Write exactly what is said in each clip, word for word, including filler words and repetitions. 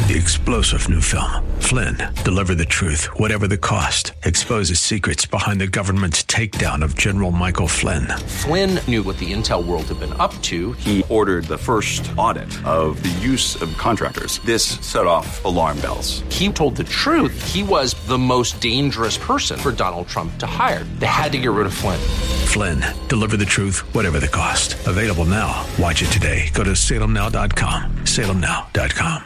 The explosive new film, Flynn, deliver the truth, whatever the cost, exposes secrets behind the government's takedown of General Michael Flynn. Flynn knew what the intel world had been up to. He ordered the first audit of the use of contractors. This set off alarm bells. He told the truth. He was the most dangerous person for Donald Trump to hire. They had to get rid of Flynn. Flynn, deliver the truth, whatever the cost. Available now. Watch it today. Go to salem now dot com. salem now dot com.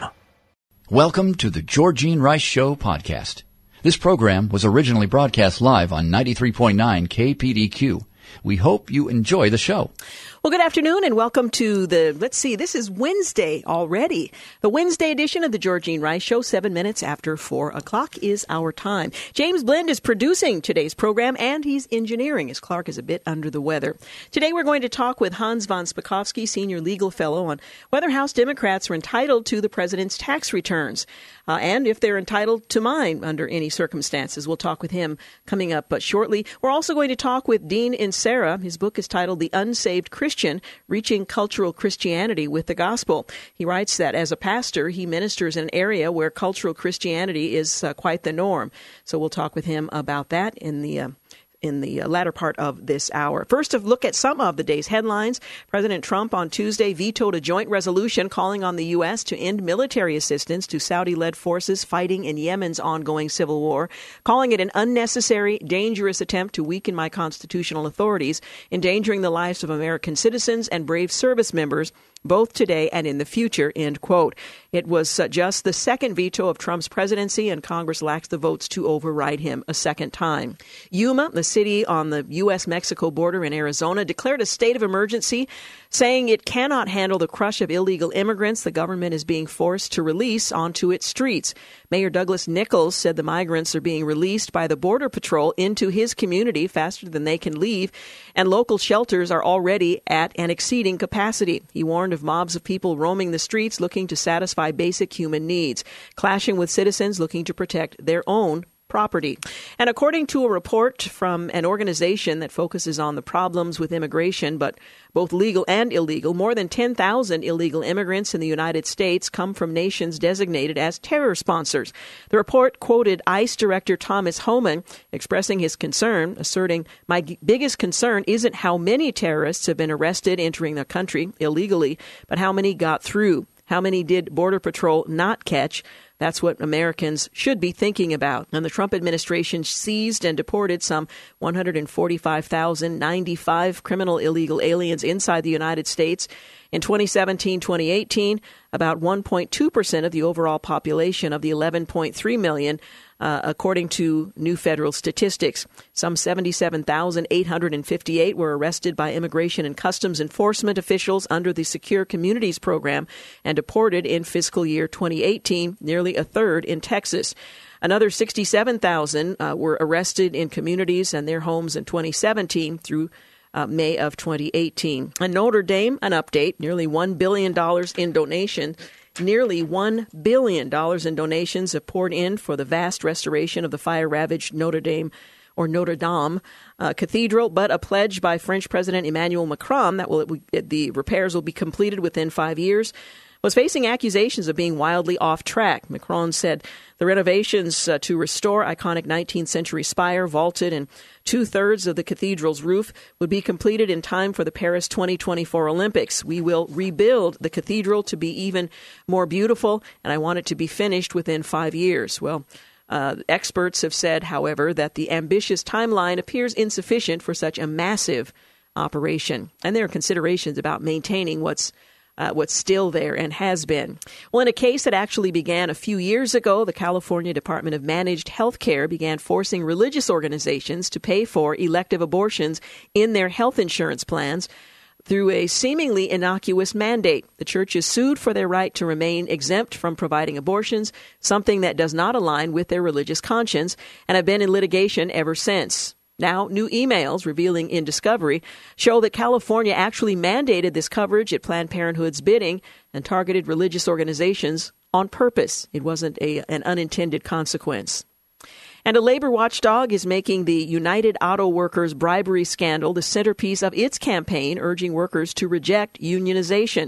Welcome to the Georgene Rice Show podcast. This program was originally broadcast live on ninety-three point nine K P D Q. We hope you enjoy the show. Well, good afternoon and welcome to the, let's see, this is Wednesday already. The Wednesday edition of the Georgene Rice Show, seven minutes after four o'clock is our time. James Blend is producing today's program and he's engineering as Clark is a bit under the weather. Today we're going to talk with Hans von Spakovsky, Senior Legal Fellow, on whether House Democrats are entitled to the president's tax returns uh, and if they're entitled to mine under any circumstances. We'll talk with him coming up but shortly. We're also going to talk with Dean Inserra. His book is titled The Unsaved Christian. Christian, Reaching Cultural Christianity with the Gospel. He writes that as a pastor, he ministers in an area where cultural Christianity is uh, quite the norm. So we'll talk with him about that in the uh, in the latter part of this hour. First, a look at some of the day's headlines. President Trump on Tuesday vetoed a joint resolution calling on the U S to end military assistance to Saudi-led forces fighting in Yemen's ongoing civil war, calling it an unnecessary, dangerous attempt to weaken my constitutional authorities, endangering the lives of American citizens and brave service members, both today and in the future, end quote. It was uh, just the second veto of Trump's presidency, and Congress lacks the votes to override him a second time. Yuma, the city on the U S Mexico border in Arizona, declared a state of emergency, saying it cannot handle the crush of illegal immigrants the government is being forced to release onto its streets. Mayor Douglas Nichols said the migrants are being released by the Border Patrol into his community faster than they can leave, and local shelters are already at and exceeding capacity. He warned of mobs of people roaming the streets looking to satisfy basic human needs, clashing with citizens looking to protect their own property. And according to a report from an organization that focuses on the problems with immigration, but both legal and illegal, more than ten thousand illegal immigrants in the United States come from nations designated as terror sponsors. The report quoted ICE Director Thomas Homan expressing his concern, asserting, "My g- biggest concern isn't how many terrorists have been arrested entering the country illegally, but how many got through. How many did Border Patrol not catch? That's what Americans should be thinking about." And the Trump administration seized and deported some one hundred forty-five thousand ninety-five criminal illegal aliens inside the United States. In twenty seventeen twenty eighteen, about one point two percent of the overall population of the eleven point three million, uh, according to new federal statistics. Some seventy-seven thousand eight hundred fifty-eight were arrested by Immigration and Customs Enforcement officials under the Secure Communities program and deported in fiscal year twenty eighteen, nearly a third in Texas. Another sixty-seven thousand uh, were arrested in communities and their homes in twenty seventeen through Uh, May of twenty eighteen. And Notre Dame, an update, nearly one billion dollars in donation. Nearly one billion dollars in donations have poured in for the vast restoration of the fire-ravaged Notre Dame or Notre Dame uh, Cathedral, but a pledge by French President Emmanuel Macron that will, it, the repairs will be completed within five years. Was facing accusations of being wildly off track. Macron said the renovations uh, to restore iconic nineteenth century spire, vaulted, and two-thirds of the cathedral's roof would be completed in time for the Paris twenty twenty-four Olympics. We will rebuild the cathedral to be even more beautiful, and I want it to be finished within five years. Well, uh, experts have said, however, that the ambitious timeline appears insufficient for such a massive operation, and there are considerations about maintaining what's Uh, what's still there and has been. Well, in a case that actually began a few years ago, the California Department of Managed Health Care began forcing religious organizations to pay for elective abortions in their health insurance plans through a seemingly innocuous mandate. The churches sued for their right to remain exempt from providing abortions, something that does not align with their religious conscience, and have been in litigation ever since. Now, new emails revealing in discovery show that California actually mandated this coverage at Planned Parenthood's bidding and targeted religious organizations on purpose. It wasn't a, an unintended consequence. And a labor watchdog is making the United Auto Workers bribery scandal the centerpiece of its campaign, urging workers to reject unionization.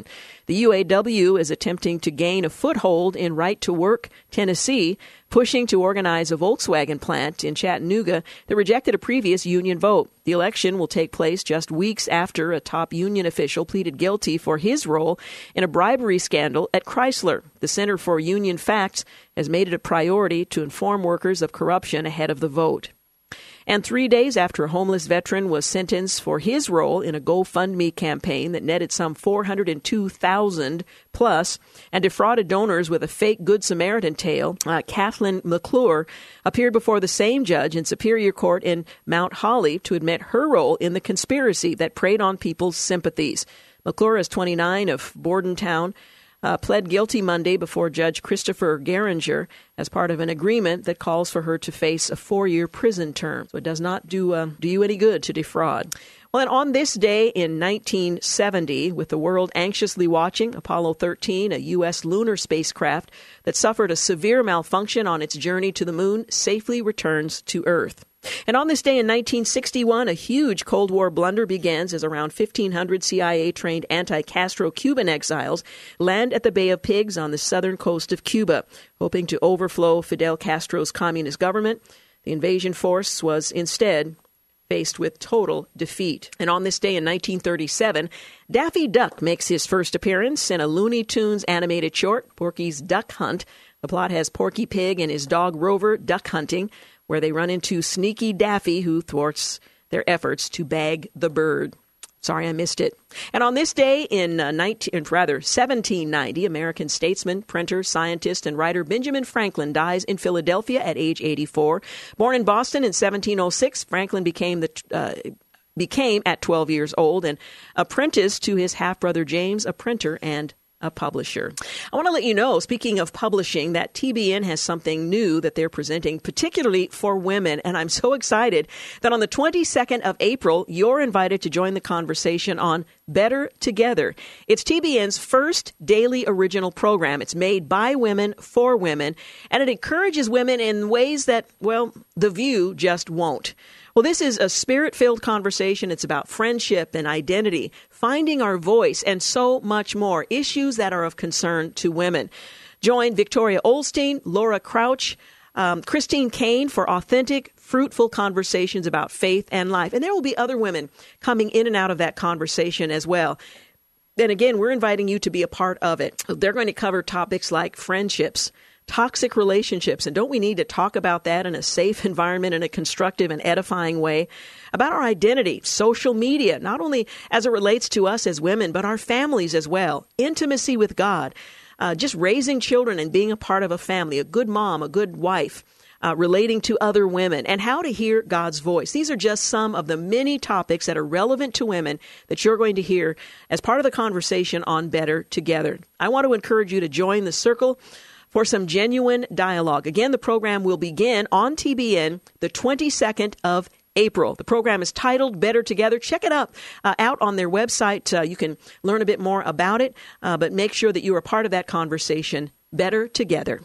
The U A W is attempting to gain a foothold in Right to Work, Tennessee, pushing to organize a Volkswagen plant in Chattanooga that rejected a previous union vote. The election will take place just weeks after a top union official pleaded guilty for his role in a bribery scandal at Chrysler. The Center for Union Facts has made it a priority to inform workers of corruption ahead of the vote. And three days after a homeless veteran was sentenced for his role in a GoFundMe campaign that netted some four hundred two thousand dollars plus and defrauded donors with a fake Good Samaritan tale, uh, Kathleen McClure appeared before the same judge in Superior Court in Mount Holly to admit her role in the conspiracy that preyed on people's sympathies. McClure is twenty-nine of Bordentown. Uh, pled guilty Monday before Judge Christopher Geringer as part of an agreement that calls for her to face a four-year prison term. So it does not do uh, do you any good to defraud. Well, and on this day in nineteen seventy, with the world anxiously watching, Apollo thirteen, a U S lunar spacecraft that suffered a severe malfunction on its journey to the moon, safely returns to Earth. And on this day in nineteen sixty-one, a huge Cold War blunder begins as around fifteen hundred C I A-trained anti-Castro Cuban exiles land at the Bay of Pigs on the southern coast of Cuba, hoping to overthrow Fidel Castro's communist government. The invasion force was instead faced with total defeat. And on this day in nineteen thirty-seven, Daffy Duck makes his first appearance in a Looney Tunes animated short, Porky's Duck Hunt. The plot has Porky Pig and his dog Rover duck hunting, where they run into sneaky Daffy, who thwarts their efforts to bag the bird. Sorry, I missed it. And on this day in uh, nineteen, rather seventeen ninety, American statesman, printer, scientist, and writer Benjamin Franklin dies in Philadelphia at age eighty-four. Born in Boston in seventeen oh six, Franklin became the uh, became at twelve years old and apprenticed to his half-brother James, a printer and a publisher. I want to let you know, speaking of publishing, that T B N has something new that they're presenting, particularly for women. And I'm so excited that on the twenty-second of April, you're invited to join the conversation on Better Together. It's T B N's first daily original program. It's made by women for women, and it encourages women in ways that, well, The View just won't. Well, this is a spirit-filled conversation. It's about friendship and identity, finding our voice, and so much more, issues that are of concern to women. Join Victoria Olstein, Laura Crouch, um, Christine Kane for authentic, fruitful conversations about faith and life. And there will be other women coming in and out of that conversation as well. And again, we're inviting you to be a part of it. They're going to cover topics like friendships, toxic relationships, and don't we need to talk about that in a safe environment, in a constructive and edifying way? About our identity, social media, not only as it relates to us as women, but our families as well, intimacy with God, uh, just raising children and being a part of a family, a good mom, a good wife, uh, relating to other women, and how to hear God's voice. These are just some of the many topics that are relevant to women that you're going to hear as part of the conversation on Better Together. I want to encourage you to join the circle for some genuine dialogue. Again, the program will begin on T B N the twenty-second of April. The program is titled Better Together. Check it out, uh, out on their website. Uh, you can learn a bit more about it, uh, but make sure that you are part of that conversation. Better Together.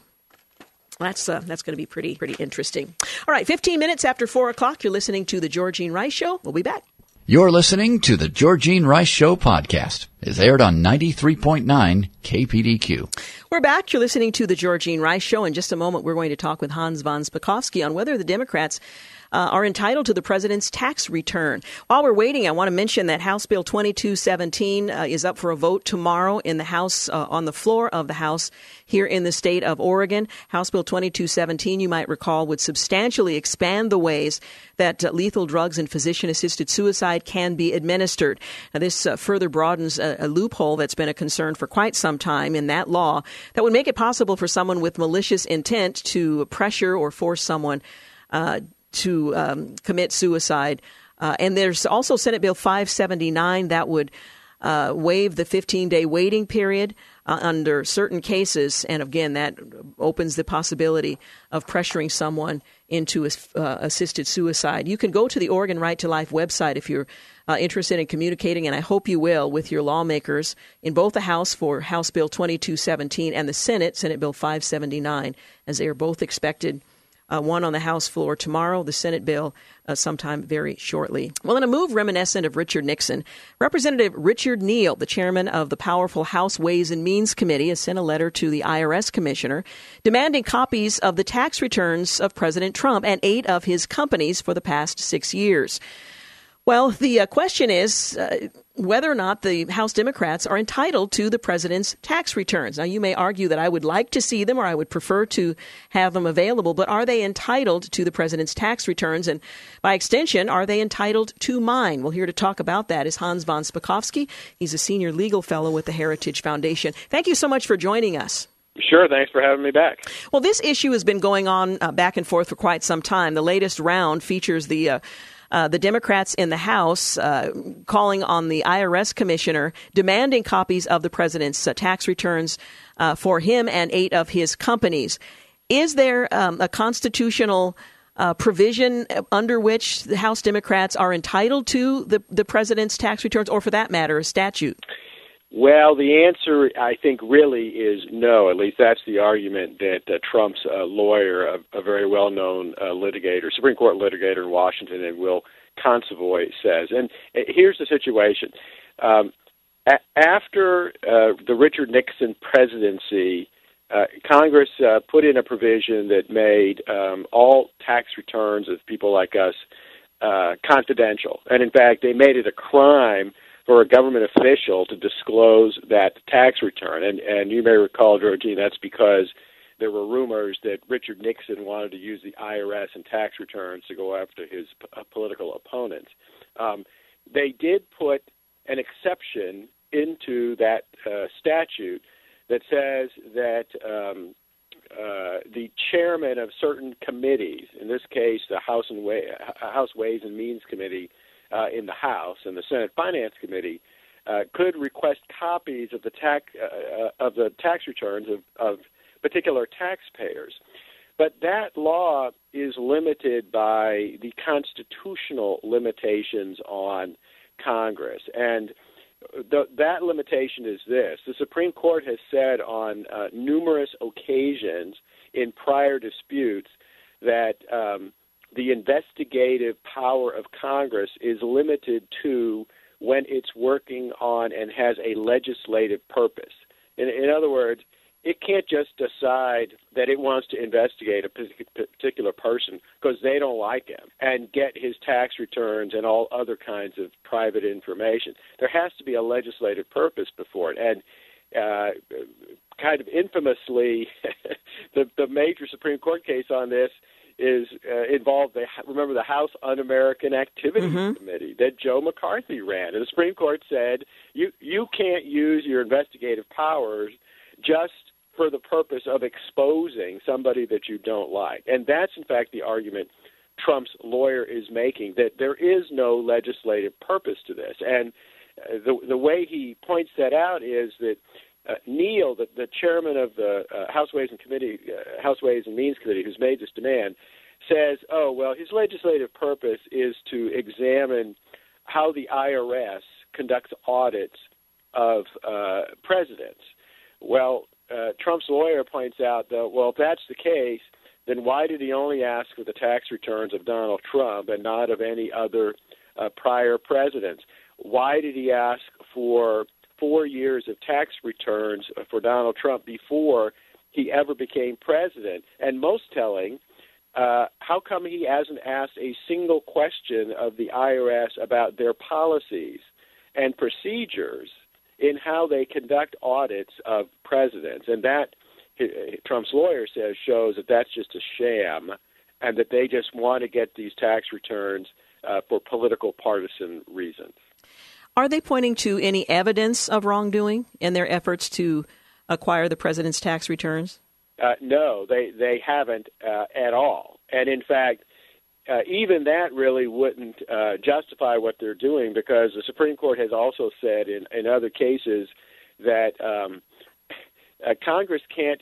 That's uh, that's going to be pretty pretty interesting. All right, fifteen minutes after four o'clock, you're listening to The Georgene Rice Show. We'll be back. You're listening to the Georgene Rice Show podcast. It's aired on ninety-three point nine K P D Q. We're back. You're listening to the Georgene Rice Show. In just a moment, we're going to talk with Hans von Spakovsky on whether the Democrats Uh, are entitled to the president's tax return. While we're waiting, I want to mention that House Bill twenty-two seventeen uh, is up for a vote tomorrow in the House, uh, on the floor of the House here in the state of Oregon. House Bill twenty-two seventeen, you might recall, would substantially expand the ways that uh, lethal drugs and physician-assisted suicide can be administered. Now, this uh, further broadens a, a loophole that's been a concern for quite some time in that law that would make it possible for someone with malicious intent to pressure or force someone uh to um, commit suicide. Uh, and there's also Senate Bill five seventy-nine that would uh, waive the fifteen-day waiting period uh, under certain cases. And again, that opens the possibility of pressuring someone into uh, assisted suicide. You can go to the Oregon Right to Life website if you're uh, interested in communicating, and I hope you will, with your lawmakers in both the House for House Bill twenty-two seventeen and the Senate, Senate Bill five seventy-nine, as they are both expected uh, one on the House floor tomorrow, the Senate bill uh, sometime very shortly. Well, in a move reminiscent of Richard Nixon, Representative Richard Neal, the chairman of the powerful House Ways and Means Committee, has sent a letter to the I R S commissioner demanding copies of the tax returns of President Trump and eight of his companies for the past six years. Well, the uh, question is uh, whether or not the House Democrats are entitled to the president's tax returns. Now, you may argue that I would like to see them or I would prefer to have them available, but are they entitled to the president's tax returns? And by extension, are they entitled to mine? Well, here to talk about that is Hans von Spakovsky. He's a senior legal fellow with the Heritage Foundation. Thank you so much for joining us. Sure. Thanks for having me back. Well, this issue has been going on uh, back and forth for quite some time. The latest round features the uh, Uh, the Democrats in the House uh, calling on the I R S commissioner, demanding copies of the president's uh, tax returns uh, for him and eight of his companies. Is there um, a constitutional uh, provision under which the House Democrats are entitled to the, the president's tax returns, or for that matter, a statute? Well, the answer, I think, really is no. At least that's the argument that uh, Trump's uh, lawyer, a, a very well-known uh, litigator, Supreme Court litigator in Washington, and Will Consovoy, says. And uh, here's the situation. Um, a- after uh, the Richard Nixon presidency, uh, Congress uh, put in a provision that made um, all tax returns of people like us uh, confidential. And, in fact, they made it a crime for a government official to disclose that tax return. And, and you may recall, Georgine, that's because there were rumors that Richard Nixon wanted to use the I R S and tax returns to go after his p- political opponents. Um, they did put an exception into that uh, statute that says that um, uh, the chairman of certain committees, in this case the House, and Way- House Ways and Means Committee, Uh, in the House and the Senate Finance Committee, uh, could request copies of the tax uh, of the tax returns of, of particular taxpayers. But that law is limited by the constitutional limitations on Congress, and the, that limitation is this: the Supreme Court has said on uh, numerous occasions in prior disputes that Um, the investigative power of Congress is limited to when it's working on and has a legislative purpose. In, in other words, it can't just decide that it wants to investigate a particular person because they don't like him and get his tax returns and all other kinds of private information. There has to be a legislative purpose before it. And uh, kind of infamously, the, the major Supreme Court case on this is uh, involved, the, remember, the House Un-American Activities mm-hmm. Committee that Joe McCarthy ran. And the Supreme Court said, you, you can't use your investigative powers just for the purpose of exposing somebody that you don't like. And that's, in fact, the argument Trump's lawyer is making, that there is no legislative purpose to this. And uh, the, the way he points that out is that Uh, Neal, the, the chairman of the uh, House Ways and Committee, uh, House Ways and Means Committee, who's made this demand, says, "Oh well, his legislative purpose is to examine how the I R S conducts audits of uh, presidents." Well, uh, Trump's lawyer points out that, well, if that's the case, then why did he only ask for the tax returns of Donald Trump and not of any other uh, prior presidents? Why did he ask for four years of tax returns for Donald Trump before he ever became president? And most telling, uh, how come he hasn't asked a single question of the I R S about their policies and procedures in how they conduct audits of presidents? And that, Trump's lawyer says, shows that that's just a sham and that they just want to get these tax returns uh, for political partisan reasons. Are they pointing to any evidence of wrongdoing in their efforts to acquire the president's tax returns? Uh, no, they, they haven't uh, at all. And in fact, uh, even that really wouldn't uh, justify what they're doing, because the Supreme Court has also said in, in other cases that um, uh, Congress can't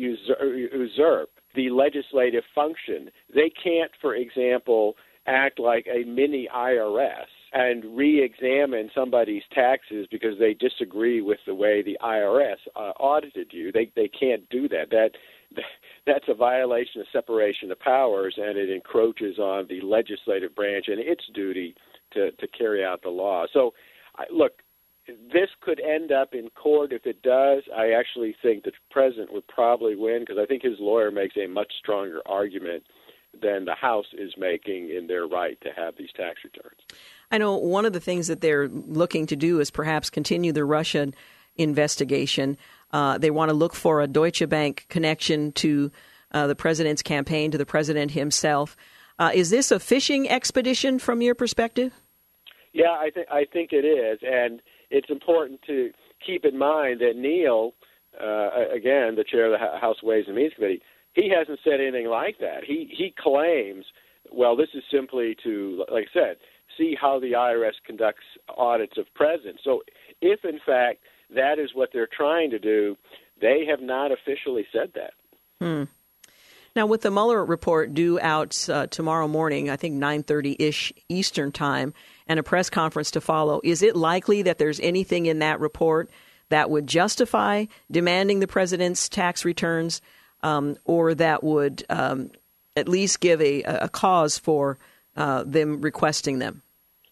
usurp the legislative function. They can't, for example, act like a mini I R S and re-examine somebody's taxes because they disagree with the way the I R S uh, audited you. They they can't do that. That that's a violation of separation of powers, and it encroaches on the legislative branch and its duty to, to carry out the law. So, I, look, this could end up in court. If it does, I actually think the president would probably win, because I think his lawyer makes a much stronger argument than the House is making in their right to have these tax returns. I know one of the things that they're looking to do is perhaps continue the Russian investigation. Uh, they want to look for a Deutsche Bank connection to uh, the president's campaign, to the president himself. Uh, is this a fishing expedition from your perspective? Yeah, I think I think it is, and it's important to keep in mind that Neil, uh, again, the chair of the House Ways and Means Committee, he hasn't said anything like that. He he claims, well, this is simply to, like I said, see how the I R S conducts audits of presidents. So if, in fact, that is what they're trying to do, they have not officially said that. Hmm. Now, with the Mueller report due out uh, tomorrow morning, I think nine thirty-ish Eastern time, and a press conference to follow, is it likely that there's anything in that report that would justify demanding the president's tax returns, um, or that would um, at least give a, a cause for uh, them requesting them?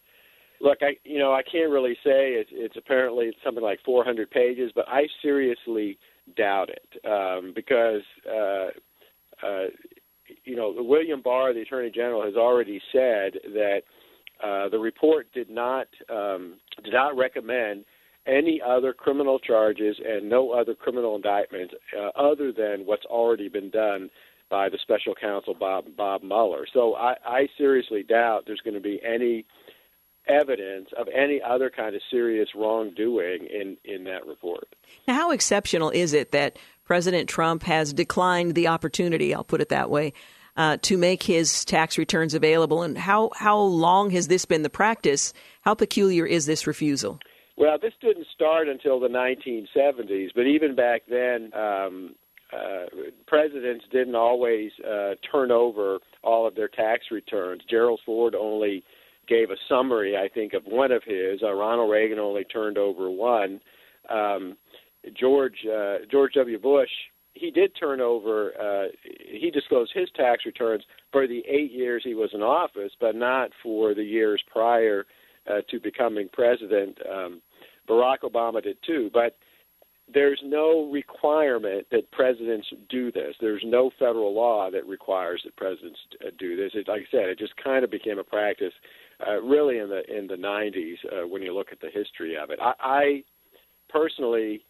Look, I you know I can't really say. It's, it's apparently something like four hundred pages, but I seriously doubt it um, because uh, uh, you know William Barr, the Attorney General, has already said that uh, the report did not um, did not recommend any other criminal charges and no other criminal indictments uh, other than what's already been done by the special counsel Bob Bob Mueller. So I, I seriously doubt there's going to be any evidence of any other kind of serious wrongdoing in, in that report. Now, how exceptional is it that President Trump has declined the opportunity, I'll put it that way, uh, to make his tax returns available? And how, how long has this been the practice? How peculiar is this refusal? Well, this didn't start until the nineteen seventies, but even back then, um, uh, presidents didn't always uh, turn over all of their tax returns. Gerald Ford only gave a summary, I think, of one of his. Uh, Ronald Reagan only turned over one. Um, George uh, George W. Bush, he did turn over, uh, he disclosed his tax returns for the eight years he was in office, but not for the years prior uh, to becoming president. Um, Barack Obama did too, but there's no requirement that presidents do this. There's no federal law that requires that presidents do this. It, like I said, it just kind of became a practice uh, really in the in the nineties uh, when you look at the history of it. I, I personally,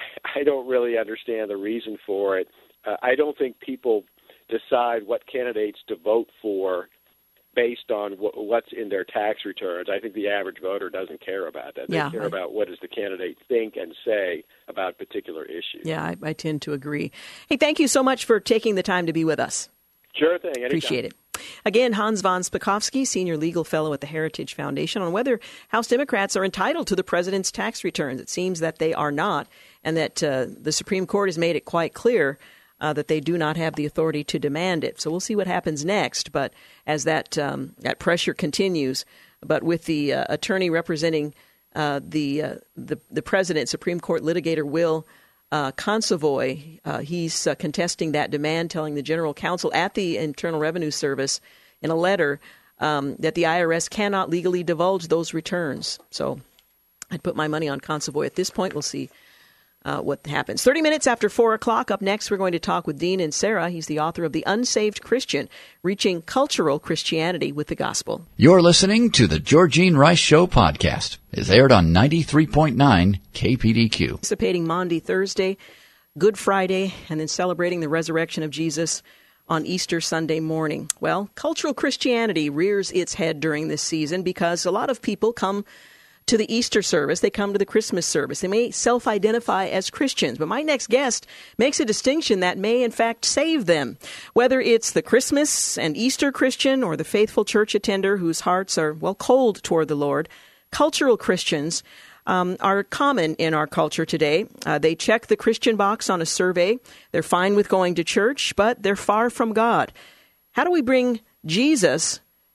I don't really understand the reason for it. Uh, I don't think people decide what candidates to vote for based on w- what's in their tax returns. I think the average voter doesn't care about that. They yeah, care I, about what does the candidate think and say about particular issues. Yeah, I, I tend to agree. Hey, thank you so much for taking the time to be with us. Sure thing. Anytime. Appreciate it. Again, Hans von Spakovsky, Senior Legal Fellow at the Heritage Foundation, on whether House Democrats are entitled to the president's tax returns. It seems that they are not, and that uh, the Supreme Court has made it quite clear Uh, that they do not have the authority to demand it. So we'll see what happens next. But as that um, that pressure continues, but with the uh, attorney representing uh, the, uh, the the president, Supreme Court litigator Will uh, Consovoy, uh, he's uh, contesting that demand, telling the general counsel at the Internal Revenue Service in a letter um, that the I R S cannot legally divulge those returns. So I'd put my money on Consovoy at this point. We'll see Uh, what happens. thirty minutes after four o'clock. Up next, we're going to talk with Dean Inserra. He's the author of The Unsaved Christian, Reaching Cultural Christianity with the Gospel. You're listening to the Georgene Rice Show podcast. It's aired on ninety-three point nine K P D Q. Anticipating Maundy Thursday, Good Friday, and then celebrating the resurrection of Jesus on Easter Sunday morning. Well, cultural Christianity rears its head during this season because a lot of people come to the Easter service, they come to the Christmas service. They may self-identify as Christians, but my next guest makes a distinction that may, in fact, save them. Whether it's the Christmas and Easter Christian or the faithful church attender whose hearts are, well, cold toward the Lord, cultural Christians um, are common in our culture today. Uh, they check the Christian box on a survey. They're fine with going to church, but they're far from God. How do we bring Jesus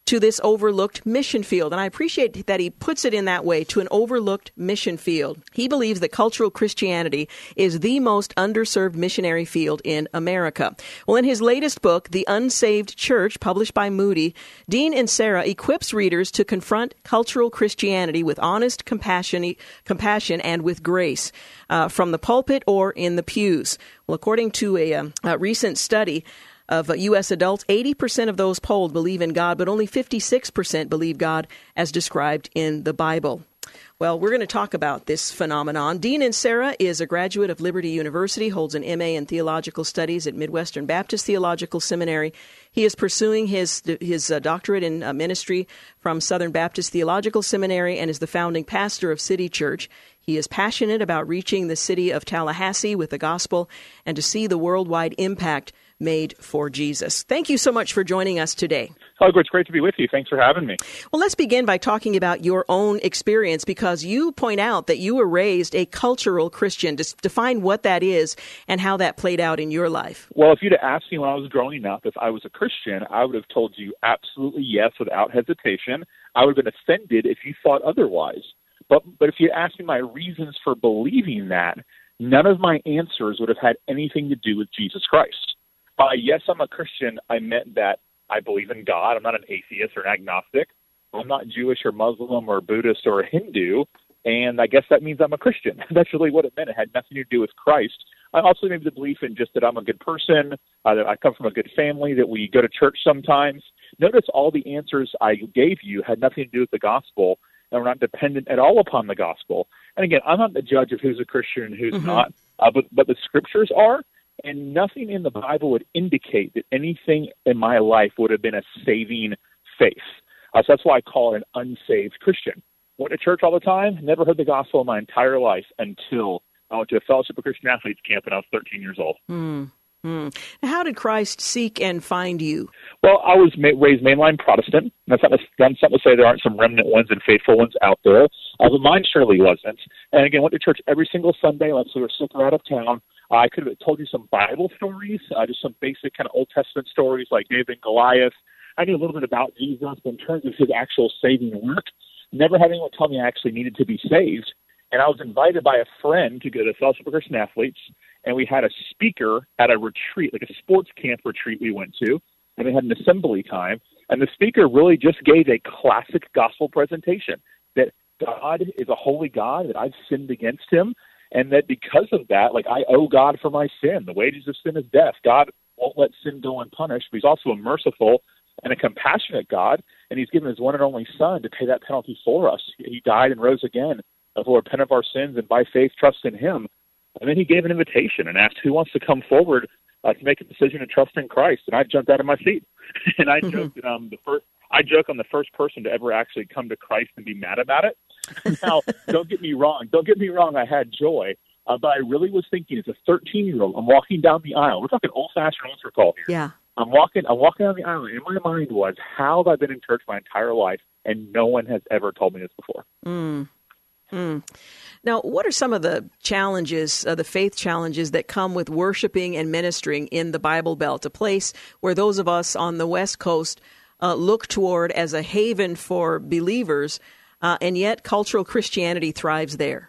to this overlooked mission field. And I appreciate that he puts it in that way, to an overlooked mission field. He believes that cultural Christianity is the most underserved missionary field in America. Well, in his latest book, The Unsaved Church, published by Moody, Dean Inserra equips readers to confront cultural Christianity with honest compassion, compassion and with grace, uh, from the pulpit or in the pews. Well, according to a, um, a recent study of U S adults, eighty percent of those polled believe in God, but only fifty-six percent believe God as described in the Bible. Well, we're going to talk about this phenomenon. Dean Inserra is a graduate of Liberty University, holds an M A in Theological Studies at Midwestern Baptist Theological Seminary. He is pursuing his his uh, doctorate in uh, ministry from Southern Baptist Theological Seminary and is the founding pastor of City Church. He is passionate about reaching the city of Tallahassee with the gospel and to see the worldwide impact made for Jesus. Thank you so much for joining us today. Oh, it's great to be with you. Thanks for having me. Well, let's begin by talking about your own experience, because you point out that you were raised a cultural Christian. Just define what that is and how that played out in your life. Well, if you'd asked me when I was growing up if I was a Christian, I would have told you absolutely yes without hesitation. I would have been offended if you thought otherwise. But but if you asked me my reasons for believing that, none of my answers would have had anything to do with Jesus Christ. By yes, I'm a Christian, I meant that I believe in God. I'm not an atheist or an agnostic. I'm not Jewish or Muslim or Buddhist or Hindu, and I guess that means I'm a Christian. That's really what it meant. It had nothing to do with Christ. I also maybe the belief in just that I'm a good person, uh, that I come from a good family, that we go to church sometimes. Notice all the answers I gave you had nothing to do with the gospel, and we're not dependent at all upon the gospel. And again, I'm not the judge of who's a Christian and who's mm-hmm. not, uh, but, but the scriptures are. And nothing in the Bible would indicate that anything in my life would have been a saving faith. Uh, so that's why I call it an unsaved Christian. Went to church all the time, never heard the gospel in my entire life until I went to a Fellowship of Christian Athletes camp when I was thirteen years old. Mm. Mm. How did Christ seek and find you? Well, I was ma- raised mainline Protestant. That's not, that's not to say there aren't some remnant ones and faithful ones out there, uh, but mine surely wasn't. And again, went to church every single Sunday unless we were sick or out of town. Uh, I could have told you some Bible stories, uh, just some basic kind of Old Testament stories like David and Goliath. I knew a little bit about Jesus, but in terms of his actual saving work, never had anyone tell me I actually needed to be saved. And I was invited by a friend to go to the Fellowship of Christian Athletes, and we had a speaker at a retreat, like a sports camp retreat we went to, and we had an assembly time. And the speaker really just gave a classic gospel presentation that God is a holy God, that I've sinned against him, and that because of that, like I owe God for my sin. The wages of sin is death. God won't let sin go unpunished, but he's also a merciful and a compassionate God, and he's given his one and only Son to pay that penalty for us. He died and rose again. If we'll repent of our sins and by faith trust in him. And then he gave an invitation and asked who wants to come forward uh, to make a decision to trust in Christ. And I jumped out of my seat. and I mm-hmm. joked that um, the first, I joke I'm the first person to ever actually come to Christ and be mad about it. Now, don't get me wrong. Don't get me wrong. I had joy. Uh, but I really was thinking as a thirteen-year-old, I'm walking down the aisle. We're talking old-fashioned altar call here. Yeah. I'm walking, I'm walking down the aisle. And in my mind was, how have I been in church my entire life and no one has ever told me this before? Mm. Mm. Now, what are some of the challenges, uh, the faith challenges that come with worshiping and ministering in the Bible Belt, a place where those of us on the West Coast uh, look toward as a haven for believers, uh, and yet cultural Christianity thrives there?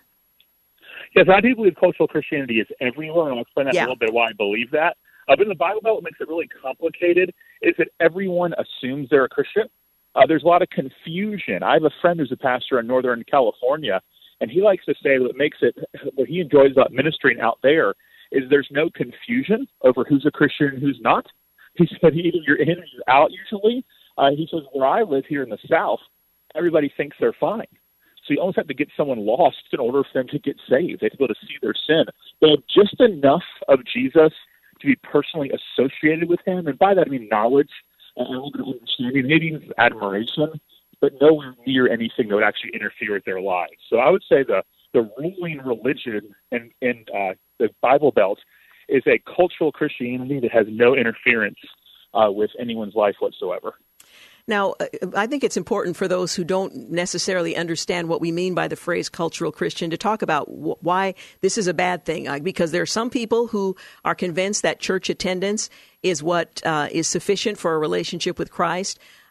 Yes, I do believe cultural Christianity is everywhere, and I'll explain that yeah. a little bit why I believe that. Uh, but in the Bible Belt, what makes it really complicated is that everyone assumes they're a Christian. Uh, there's a lot of confusion. I have a friend who's a pastor in Northern California, and he likes to say what makes it, what he enjoys about ministering out there is there's no confusion over who's a Christian and who's not. He said either you're in or you're out usually. Uh, he says, where I live here in the South, everybody thinks they're fine. So you almost have to get someone lost in order for them to get saved. They have to be able to see their sin. They have just enough of Jesus to be personally associated with him. And by that, I mean knowledge and a little bit of understanding, maybe even admiration, but nowhere near anything that would actually interfere with their lives. So I would say the, the ruling religion in, in uh, the Bible Belt is a cultural Christianity that has no interference uh, with anyone's life whatsoever. Now, I think it's important for those who don't necessarily understand what we mean by the phrase cultural Christian to talk about wh- why this is a bad thing, uh, because there are some people who are convinced that church attendance is what uh, is sufficient for a relationship with Christ.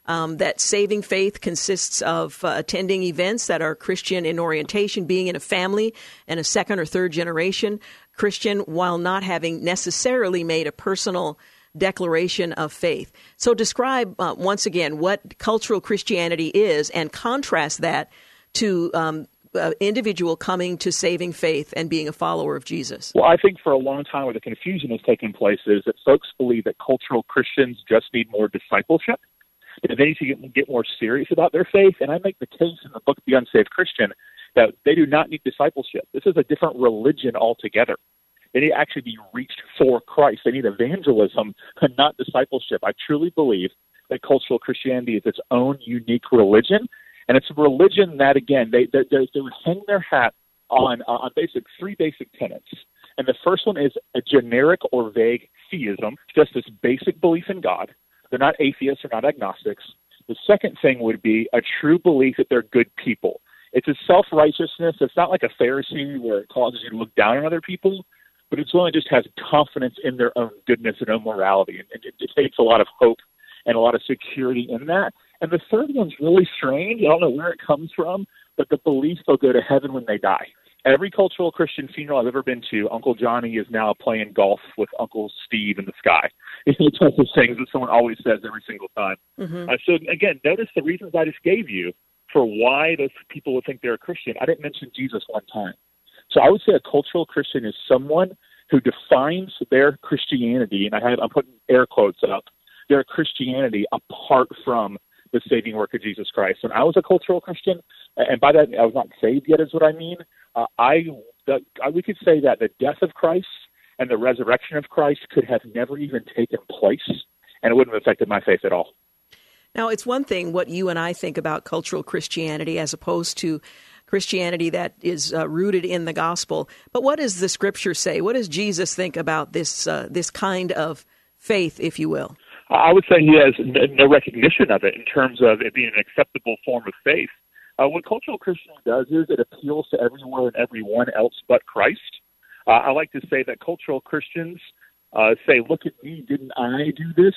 um, that saving faith consists of uh, attending events that are Christian in orientation, being in a family and a second or third generation Christian, while not having necessarily made a personal declaration of faith. So describe uh, once again what cultural Christianity is and contrast that to um, uh, individual coming to saving faith and being a follower of Jesus. Well, I think for a long time where the confusion has taken place is that folks believe that cultural Christians just need more discipleship, that they need to get, get more serious about their faith. And I make the case in the book, The Unsaved Christian, that they do not need discipleship. This is a different religion altogether. They need to actually be reached for Christ. They need evangelism and not discipleship. I truly believe that cultural Christianity is its own unique religion, and it's a religion that, again, they they, they would hang their hat on uh, on basic three basic tenets. And the first one is a generic or vague theism, just this basic belief in God. They're not atheists or not agnostics. The second thing would be a true belief that they're good people. It's a self-righteousness. It's not like a Pharisee where it causes you to look down on other people, but it's one that just has confidence in their own goodness and own morality. And it, it takes a lot of hope and a lot of security in that. And the third one's really strange. I don't know where it comes from, but the belief they'll go to heaven when they die. Every cultural Christian funeral I've ever been to, Uncle Johnny is now playing golf with Uncle Steve in the sky. It's the type of things that someone always says every single time. Mm-hmm. Uh, so, again, notice the reasons I just gave you for why those people would think they're a Christian. I didn't mention Jesus one time. So I would say a cultural Christian is someone who defines their Christianity, and I have, I'm putting air quotes up, their Christianity apart from the saving work of Jesus Christ. When I was a cultural Christian, and by that I was not saved yet is what I mean, uh, I, the, I we could say that the death of Christ and the resurrection of Christ could have never even taken place, and it wouldn't have affected my faith at all. Now, it's one thing what you and I think about cultural Christianity as opposed to Christianity that is uh, rooted in the gospel. But what does the scripture say? What does Jesus think about this uh, this kind of faith, if you will? I would say he has no recognition of it in terms of it being an acceptable form of faith. Uh, what cultural Christianity does is it appeals to everyone and everyone else but Christ. Uh, I like to say that cultural Christians uh, say, look at me, didn't I do this?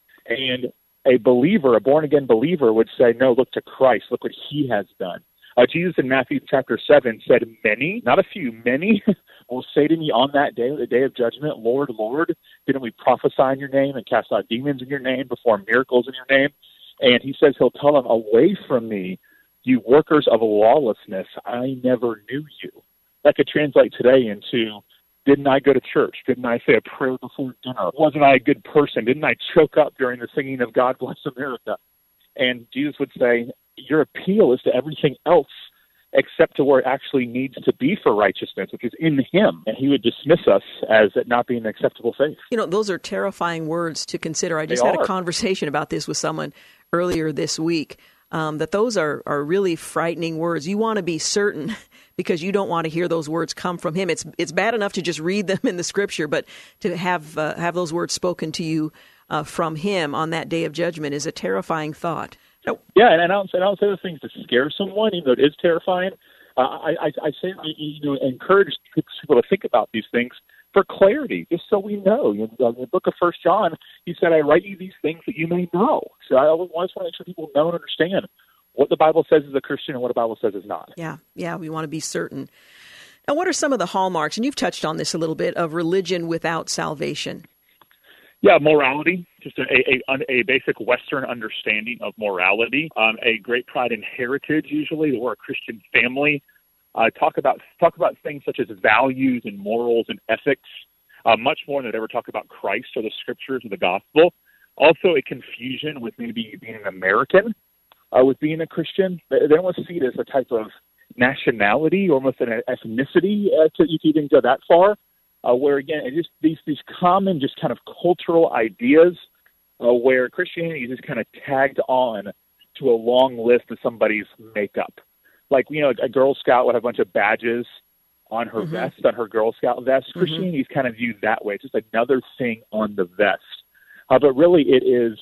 And a believer, a born-again believer, would say, no, look to Christ. Look what he has done. Uh, Jesus in Matthew chapter seven said, many, not a few, many will say to me on that day, the day of judgment, Lord, Lord, didn't we prophesy in your name and cast out demons in your name, perform miracles in your name? And he says he'll tell them, away from me, you workers of lawlessness, I never knew you. That could translate today into, didn't I go to church? Didn't I say a prayer before dinner? Wasn't I a good person? Didn't I choke up during the singing of God Bless America? And Jesus would say, your appeal is to everything else except to where it actually needs to be for righteousness, which is in him. And he would dismiss us as it not being an acceptable faith. You know, those are terrifying words to consider. I just They had are. a conversation about this with someone earlier this week, um, that those are, are really frightening words. You want to be certain because you don't want to hear those words come from him. It's it's bad enough to just read them in the scripture, but to have uh, have those words spoken to you uh, from him on that day of judgment is a terrifying thought. No. Yeah, and I don't, I don't say those things to scare someone, even though it is terrifying. Uh, I, I, I say, you know, encourage people to think about these things for clarity, just so we know. In the book of First John, he said, I write you these things that you may know. So I always want to make sure people know and understand what the Bible says is a Christian and what the Bible says is not. Yeah, yeah, we want to be certain. Now, what are some of the hallmarks, and you've touched on this a little bit, of religion without salvation? Yeah, morality, just a, a, a basic Western understanding of morality, um, a great pride in heritage, usually. We're a Christian family. Uh, talk about talk about things such as values and morals and ethics, uh, much more than they ever talk about Christ or the scriptures or the gospel. Also, a confusion with maybe being an American, uh, with being a Christian. They, they don't want to see it as a type of nationality or almost an ethnicity, uh, to, you can even go that far. Uh, where, again, it just these these common just kind of cultural ideas uh, where Christianity is just kind of tagged on to a long list of somebody's makeup. Like, you know, a Girl Scout would have a bunch of badges on her mm-hmm. vest, on her Girl Scout vest. Mm-hmm. Christianity is kind of viewed that way. It's just another thing on the vest. Uh, but really it is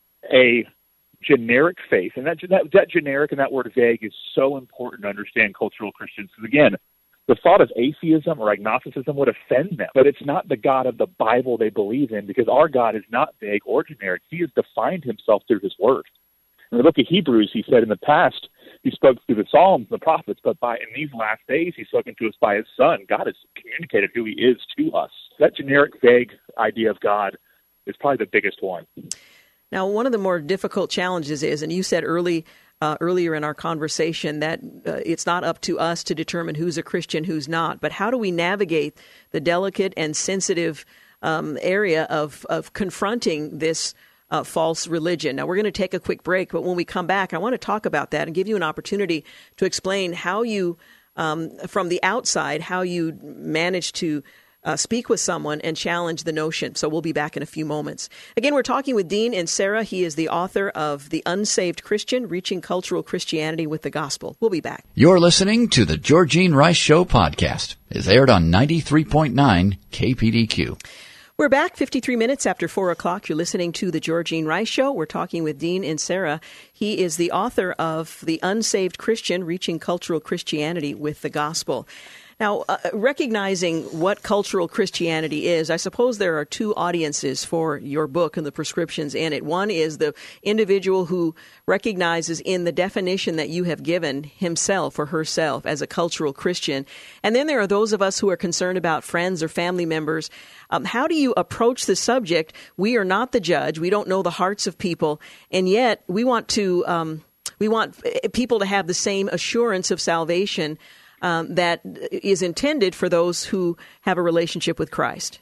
a generic faith. And that, that, that generic and that word vague is so important to understand cultural Christians. Because, again, the thought of atheism or agnosticism would offend them, but it's not the God of the Bible they believe in, because our God is not vague or generic. He has defined himself through his word. In the book of Hebrews, he said in the past, he spoke through the Psalms and the prophets, but by in these last days, he's spoken to us by his Son. God has communicated who he is to us. That generic, vague idea of God is probably the biggest one. Now, one of the more difficult challenges is, and you said early uh, earlier in our conversation, that uh, it's not up to us to determine who's a Christian, who's not. But how do we navigate the delicate and sensitive um, area of, of confronting this uh, false religion? Now, we're going to take a quick break, but when we come back, I want to talk about that and give you an opportunity to explain how you, um, from the outside, how you manage to Uh, speak with someone and challenge the notion. So we'll be back in a few moments. Again, we're talking with Dean Inserra. He is the author of The Unsaved Christian, Reaching Cultural Christianity with the Gospel. We'll be back. You're listening to the Georgene Rice Show podcast. It's aired on ninety-three point nine K P D Q. We're back fifty-three minutes after four o'clock. You're listening to the Georgene Rice Show. We're talking with Dean Inserra. He is the author of The Unsaved Christian, Reaching Cultural Christianity with the Gospel. Now, uh, recognizing what cultural Christianity is, I suppose there are two audiences for your book and the prescriptions in it. One is the individual who recognizes in the definition that you have given himself or herself as a cultural Christian. And then there are those of us who are concerned about friends or family members. Um, how do you approach the subject? We are not the judge. We don't know the hearts of people. And yet we want to um, we want people to have the same assurance of salvation Um, that is intended for those who have a relationship with Christ?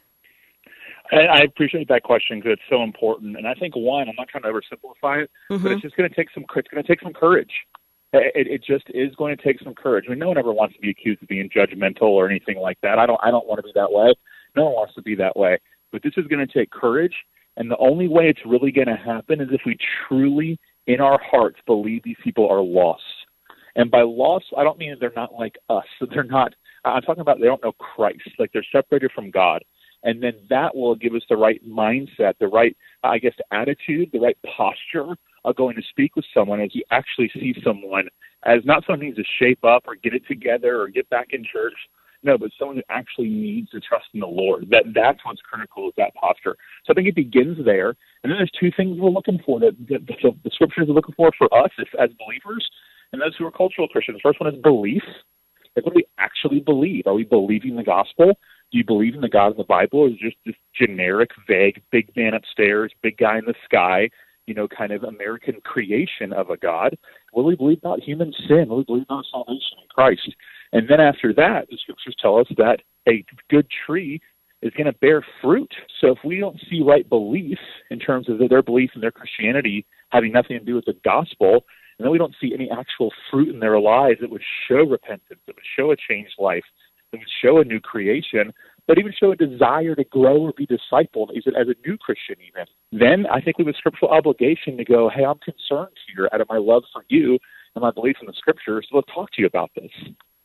I, I appreciate that question because it's so important. And I think, one, I'm not trying to oversimplify it, mm-hmm. but it's just going to take some it's going to take some courage. It, it just is going to take some courage. I mean, no one ever wants to be accused of being judgmental or anything like that. I don't I don't want to be that way. No one wants to be that way. But this is going to take courage. And the only way it's really going to happen is if we truly, in our hearts, believe these people are lost. And by lost, I don't mean that they're not like us. They're not, I'm talking about they don't know Christ. Like they're separated from God. And then that will give us the right mindset, the right, I guess, attitude, the right posture of going to speak with someone as you actually see someone as not someone who needs to shape up or get it together or get back in church. No, but someone who actually needs to trust in the Lord. That That's what's critical, is that posture. So I think it begins there. And then there's two things we're looking for, that the, the, the scriptures are looking for for us as, as believers, and those who are cultural Christians. First one is belief. Like, what do we actually believe? Are we believing the gospel? Do you believe in the God of the Bible? Or is it just this generic, vague, big man upstairs, big guy in the sky, you know, kind of American creation of a God? What do we believe about human sin? What do we believe about salvation in Christ? And then after that, the scriptures tell us that a good tree is going to bear fruit. So if we don't see right belief in terms of their belief in their Christianity having nothing to do with the gospel, and then we don't see any actual fruit in their lives that would show repentance, that would show a changed life, that would show a new creation, but even show a desire to grow or be discipled as a new Christian even. Then I think we have a scriptural obligation to go, hey, I'm concerned here out of my love for you and my belief in the scriptures, so let's talk to you about this.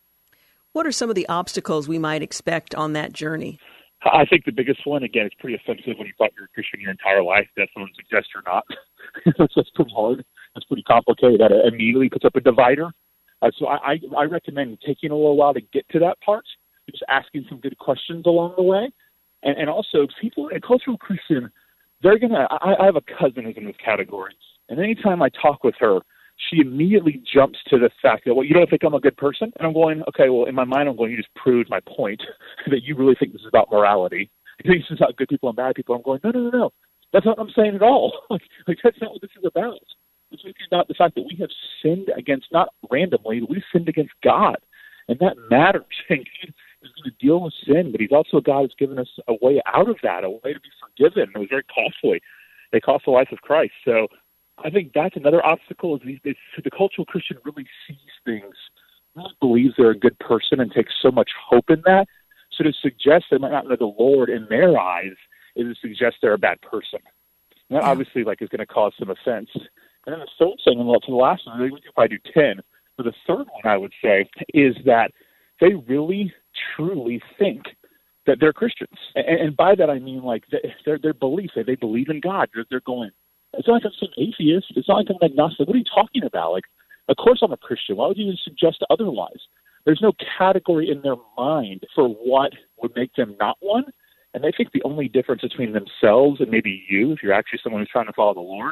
What are some of the obstacles we might expect on that journey? I think the biggest one, again, it's pretty offensive when you thought you were a Christian your entire life, that someone suggests you're not. that's, that's pretty hard. That's pretty complicated. That immediately puts up a divider. Uh, so I, I, I recommend taking a little while to get to that part, just asking some good questions along the way. And, and also, people, a cultural Christian, they're going to, I have a cousin who's in this category. And anytime I talk with her, she immediately jumps to the fact that, well, you don't think I'm a good person? And I'm going, okay, well, in my mind, I'm going, you just proved my point that you really think this is about morality. You think this is about good people and bad people. I'm going, no, no, no, no. That's not what I'm saying at all. like, like, that's not what this is about. It's about the fact that we have sinned against, not randomly, we've sinned against God. And that matters. And God is going to deal with sin, but he's also a God who's given us a way out of that, a way to be forgiven. It was very costly. They cost the life of Christ. So I think that's another obstacle, is these, the cultural Christian really sees things, really believes they're a good person and takes so much hope in that. So to suggest they might not know the Lord in their eyes is to suggest they're a bad person. And that obviously like is going to cause some offense. And then the third thing, and to the last one, we could probably do ten, but the third one I would say is that they really, truly think that they're Christians. And, and by that I mean like their their belief, that they believe in God. They're, they're going, it's not like I'm some atheist. It's not like I'm agnostic. What are you talking about? Like, of course I'm a Christian. Why would you even suggest otherwise? There's no category in their mind for what would make them not one. And they think the only difference between themselves and maybe you, if you're actually someone who's trying to follow the Lord,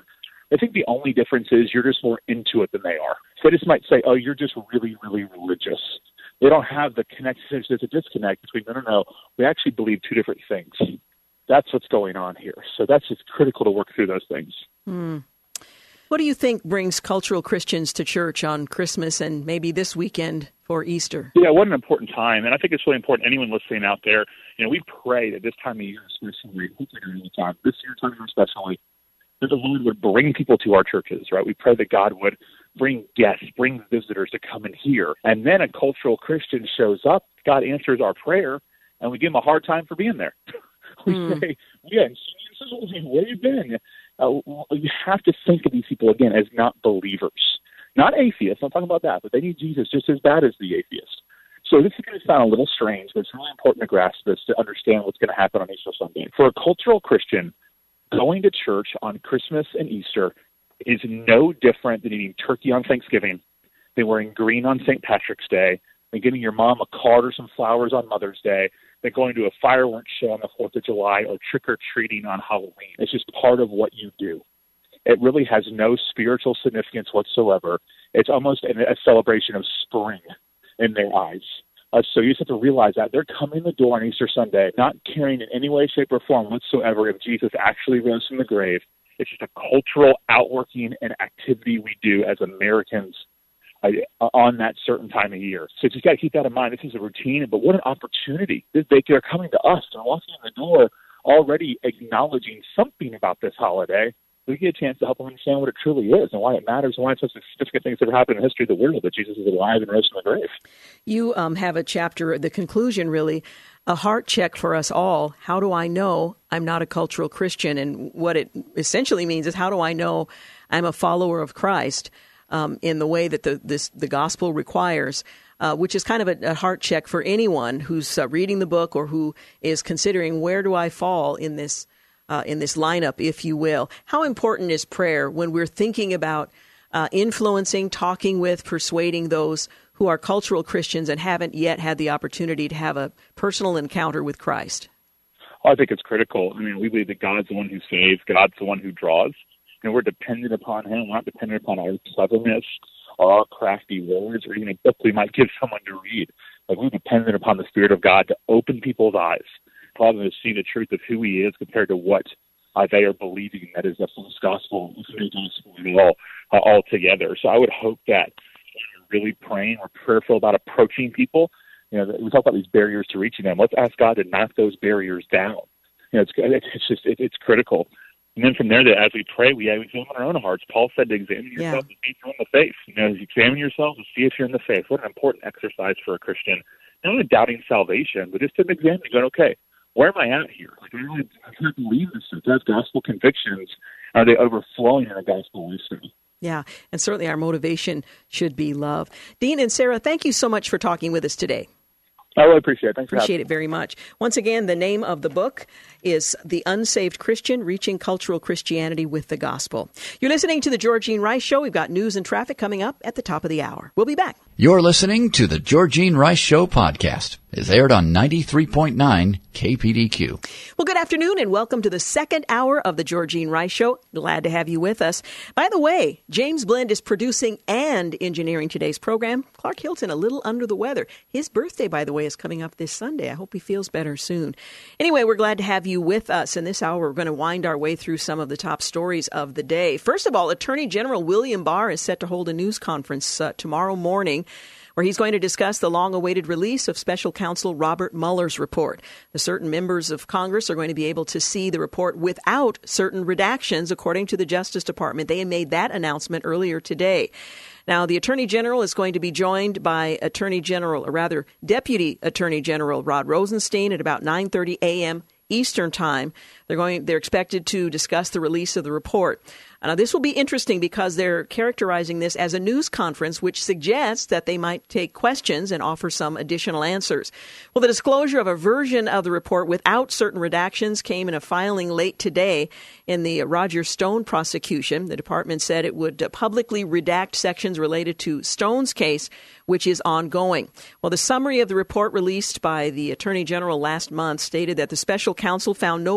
I think the only difference is you're just more into it than they are. So they just might say, oh, you're just really, really religious. They don't have the connection. There's a disconnect between, no, no, no, we actually believe two different things. That's what's going on here. So that's just critical to work through those things. Hmm. What do you think brings cultural Christians to church on Christmas and maybe this weekend for Easter? Yeah, what an important time. And I think it's really important, anyone listening out there, you know, we pray that this time of year, especially, hopefully during the time, this year, time especially, that the Lord would bring people to our churches, right? We pray that God would bring guests, bring visitors to come and hear. And then a cultural Christian shows up, God answers our prayer, and we give him a hard time for being there. we mm. say, yeah, where you been? Uh, you have to think of these people, again, as not believers. Not atheists, I'm not talking about that, but they need Jesus just as bad as the atheist. So this is going to sound a little strange, but it's really important to grasp this to understand what's going to happen on Easter Sunday. For a cultural Christian, going to church on Christmas and Easter is no different than eating turkey on Thanksgiving, than wearing green on Saint Patrick's Day, than giving your mom a card or some flowers on Mother's Day, than going to a fireworks show on the fourth of July or trick-or-treating on Halloween. It's just part of what you do. It really has no spiritual significance whatsoever. It's almost a celebration of spring in their eyes. Uh, so you just have to realize that they're coming the door on Easter Sunday, not caring in any way, shape, or form whatsoever if Jesus actually rose from the grave. It's just a cultural outworking and activity we do as Americans uh, on that certain time of year. So just got to keep that in mind. This is a routine, but what an opportunity. They, they're coming to us. They're walking in the door already acknowledging something about this holiday. We get a chance to help them understand what it truly is and why it matters and why it's such a significant thing that's ever happened in the history of the world, that Jesus is alive and rose from the grave. You um, have a chapter, the conclusion really, a heart check for us all. How do I know I'm not a cultural Christian? And what it essentially means is, how do I know I'm a follower of Christ um, in the way that the this the gospel requires? Uh, which is kind of a, a heart check for anyone who's uh, reading the book or who is considering, where do I fall in this Uh, in this lineup, if you will. How important is prayer when we're thinking about uh, influencing, talking with, persuading those who are cultural Christians and haven't yet had the opportunity to have a personal encounter with Christ? I think it's critical. I mean, we believe that God's the one who saves, God's the one who draws, and we're dependent upon him. We're not dependent upon our cleverness or our crafty words or even a book we might give someone to read. Like, we're dependent upon the Spirit of God to open people's eyes, problem to see the truth of who he is compared to what uh, they are believing, that is the false gospel, the gospel all, uh, all together. So I would hope that when we're really praying, we're prayerful about approaching people. You know, we talk about these barriers to reaching them. Let's ask God to knock those barriers down. You know, it's it's just it, it's critical. And then from there, that as we pray, we examine our own hearts. Paul said to examine yourself yeah. to see if you're in the faith. You know, examine yourself to see if you're in the faith. What an important exercise for a Christian. Not only doubting salvation, but just to examine, going, okay, where am I at here? Like, I really I can't believe this. Do I have gospel convictions? Are they overflowing in a gospel wisdom? Yeah, and certainly our motivation should be love. Dean and Sarah, thank you so much for talking with us today. I really appreciate it. Thanks for having me. Appreciate it very much. Once again, the name of the book is The Unsaved Christian, Reaching Cultural Christianity with the Gospel. You're listening to The Georgene Rice Show. We've got news and traffic coming up at the top of the hour. We'll be back. You're listening to The Georgene Rice Show podcast. It's aired on ninety-three point nine K P D Q. Well, good afternoon and welcome to the second hour of The Georgene Rice Show. Glad to have you with us. By the way, James Blend is producing and engineering today's program. Clark Hilton, a little under the weather. His birthday, by the way, is coming up this Sunday. I hope he feels better soon. Anyway, we're glad to have you with us. In this hour, we're going to wind our way through some of the top stories of the day. First of all, Attorney General William Barr is set to hold a news conference uh, tomorrow morning, where he's going to discuss the long-awaited release of Special Counsel Robert Mueller's report. The certain members of Congress are going to be able to see the report without certain redactions, according to the Justice Department. They made that announcement earlier today. Now, the Attorney General is going to be joined by Attorney General, or rather Deputy Attorney General Rod Rosenstein at about nine thirty a.m. Eastern Time. They're going. They're expected to discuss the release of the report. Now, this will be interesting because they're characterizing this as a news conference, which suggests that they might take questions and offer some additional answers. Well, the disclosure of a version of the report without certain redactions came in a filing late today in the Roger Stone prosecution. The department said it would publicly redact sections related to Stone's case, which is ongoing. Well, the summary of the report released by the Attorney General last month stated that the special counsel found no proof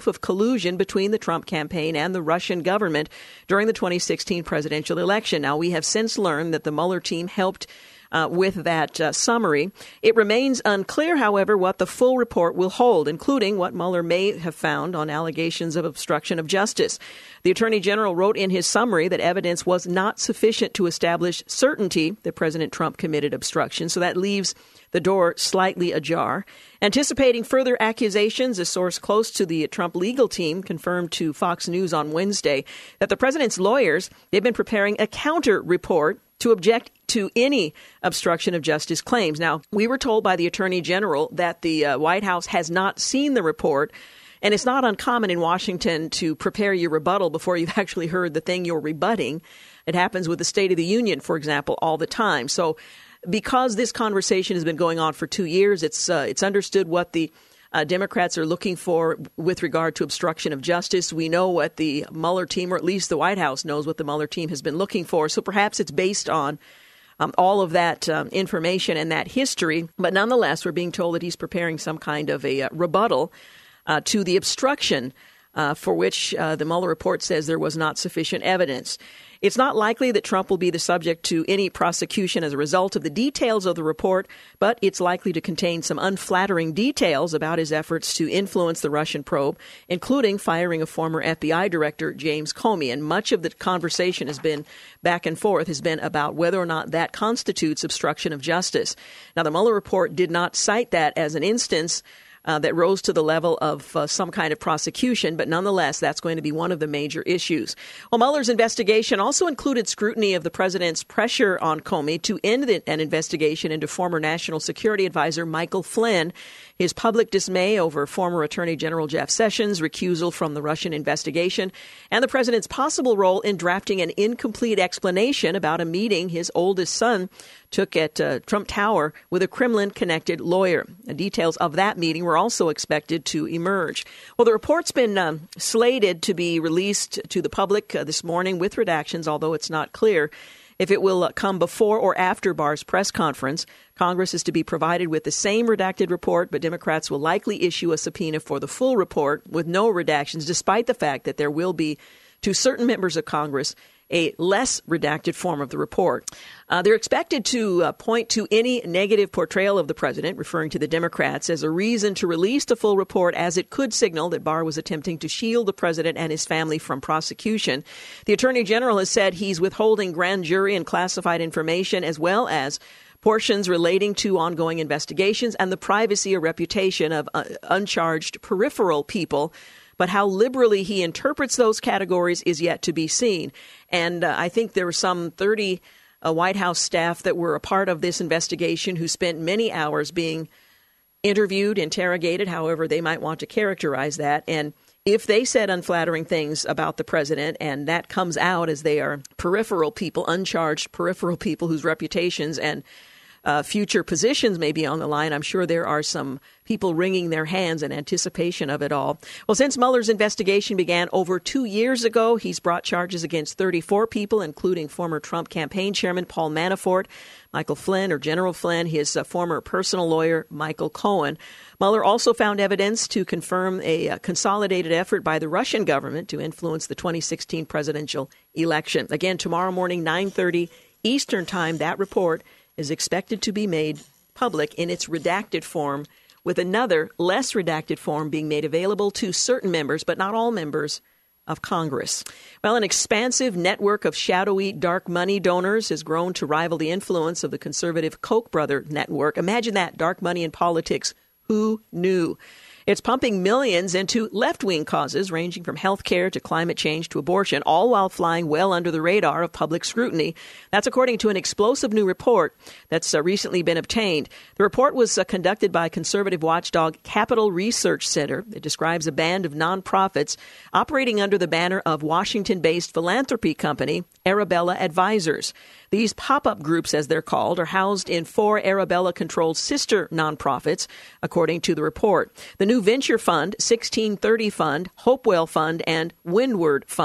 of collusion between the Trump campaign and the Russian government during the twenty sixteen presidential election. Now, we have since learned that the Mueller team helped Uh, with that uh, summary. It remains unclear, however, what the full report will hold, including what Mueller may have found on allegations of obstruction of justice. The Attorney General wrote in his summary that evidence was not sufficient to establish certainty that President Trump committed obstruction, so that leaves the door slightly ajar. Anticipating further accusations, a source close to the Trump legal team confirmed to Fox News on Wednesday that the president's lawyers, they've been preparing a counter report to object to any obstruction of justice claims. Now, we were told by the Attorney General that the uh, White House has not seen the report, and it's not uncommon in Washington to prepare your rebuttal before you've actually heard the thing you're rebutting. It happens with the State of the Union, for example, all the time. So because this conversation has been going on for two years, it's uh, it's understood what the Uh, Democrats are looking for with regard to obstruction of justice. We know what the Mueller team, or at least the White House knows what the Mueller team has been looking for. So perhaps it's based on um, all of that um, information and that history. But nonetheless, we're being told that he's preparing some kind of a uh, rebuttal uh, to the obstruction uh, for which uh, the Mueller report says there was not sufficient evidence. It's not likely that Trump will be the subject to any prosecution as a result of the details of the report, but it's likely to contain some unflattering details about his efforts to influence the Russian probe, including firing a former F B I director, James Comey. And much of the conversation has been back and forth, has been about whether or not that constitutes obstruction of justice. Now, the Mueller report did not cite that as an instance Uh, that rose to the level of uh, some kind of prosecution, but nonetheless, that's going to be one of the major issues. Well, Mueller's investigation also included scrutiny of the president's pressure on Comey to end the, an investigation into former National Security Advisor Michael Flynn, his public dismay over former Attorney General Jeff Sessions' recusal from the Russian investigation, and the president's possible role in drafting an incomplete explanation about a meeting his oldest son took at uh, Trump Tower with a Kremlin-connected lawyer. The details of that meeting were also expected to emerge. Well, the report's been um, slated to be released to the public uh, this morning with redactions, although it's not clear if it will uh, come before or after Barr's press conference. Congress is to be provided with the same redacted report, but Democrats will likely issue a subpoena for the full report with no redactions, despite the fact that there will be, to certain members of Congress, a less redacted form of the report. Uh, they're expected to uh, point to any negative portrayal of the president, referring to the Democrats, as a reason to release the full report, as it could signal that Barr was attempting to shield the president and his family from prosecution. The Attorney General has said he's withholding grand jury and classified information, as well as portions relating to ongoing investigations and the privacy or reputation of uh, uncharged peripheral people. But how liberally he interprets those categories is yet to be seen. And uh, I think there were some thirty uh, White House staff that were a part of this investigation who spent many hours being interviewed, interrogated, however they might want to characterize that. And if they said unflattering things about the president, and that comes out as they are peripheral people, uncharged peripheral people whose reputations and Uh, future positions may be on the line, I'm sure there are some people wringing their hands in anticipation of it all. Well, since Mueller's investigation began over two years ago, he's brought charges against thirty-four people, including former Trump campaign chairman Paul Manafort, Michael Flynn, or General Flynn, his uh, former personal lawyer, Michael Cohen. Mueller also found evidence to confirm a uh, consolidated effort by the Russian government to influence the twenty sixteen presidential election. Again, tomorrow morning, nine thirty Eastern Time, that report is expected to be made public in its redacted form, with another less redacted form being made available to certain members, but not all members of Congress. Well, an expansive network of shadowy dark money donors has grown to rival the influence of the conservative Koch brother network. Imagine that, dark money in politics. Who knew? It's pumping millions into left-wing causes ranging from health care to climate change to abortion, all while flying well under the radar of public scrutiny. That's according to an explosive new report that's uh, recently been obtained. The report was uh, conducted by conservative watchdog Capital Research Center. It describes a band of nonprofits operating under the banner of Washington-based philanthropy company Arabella Advisors. These pop-up groups, as they're called, are housed in four Arabella-controlled sister nonprofits, according to the report. The New Venture Fund, sixteen thirty Fund, Hopewell Fund, and Windward Fund.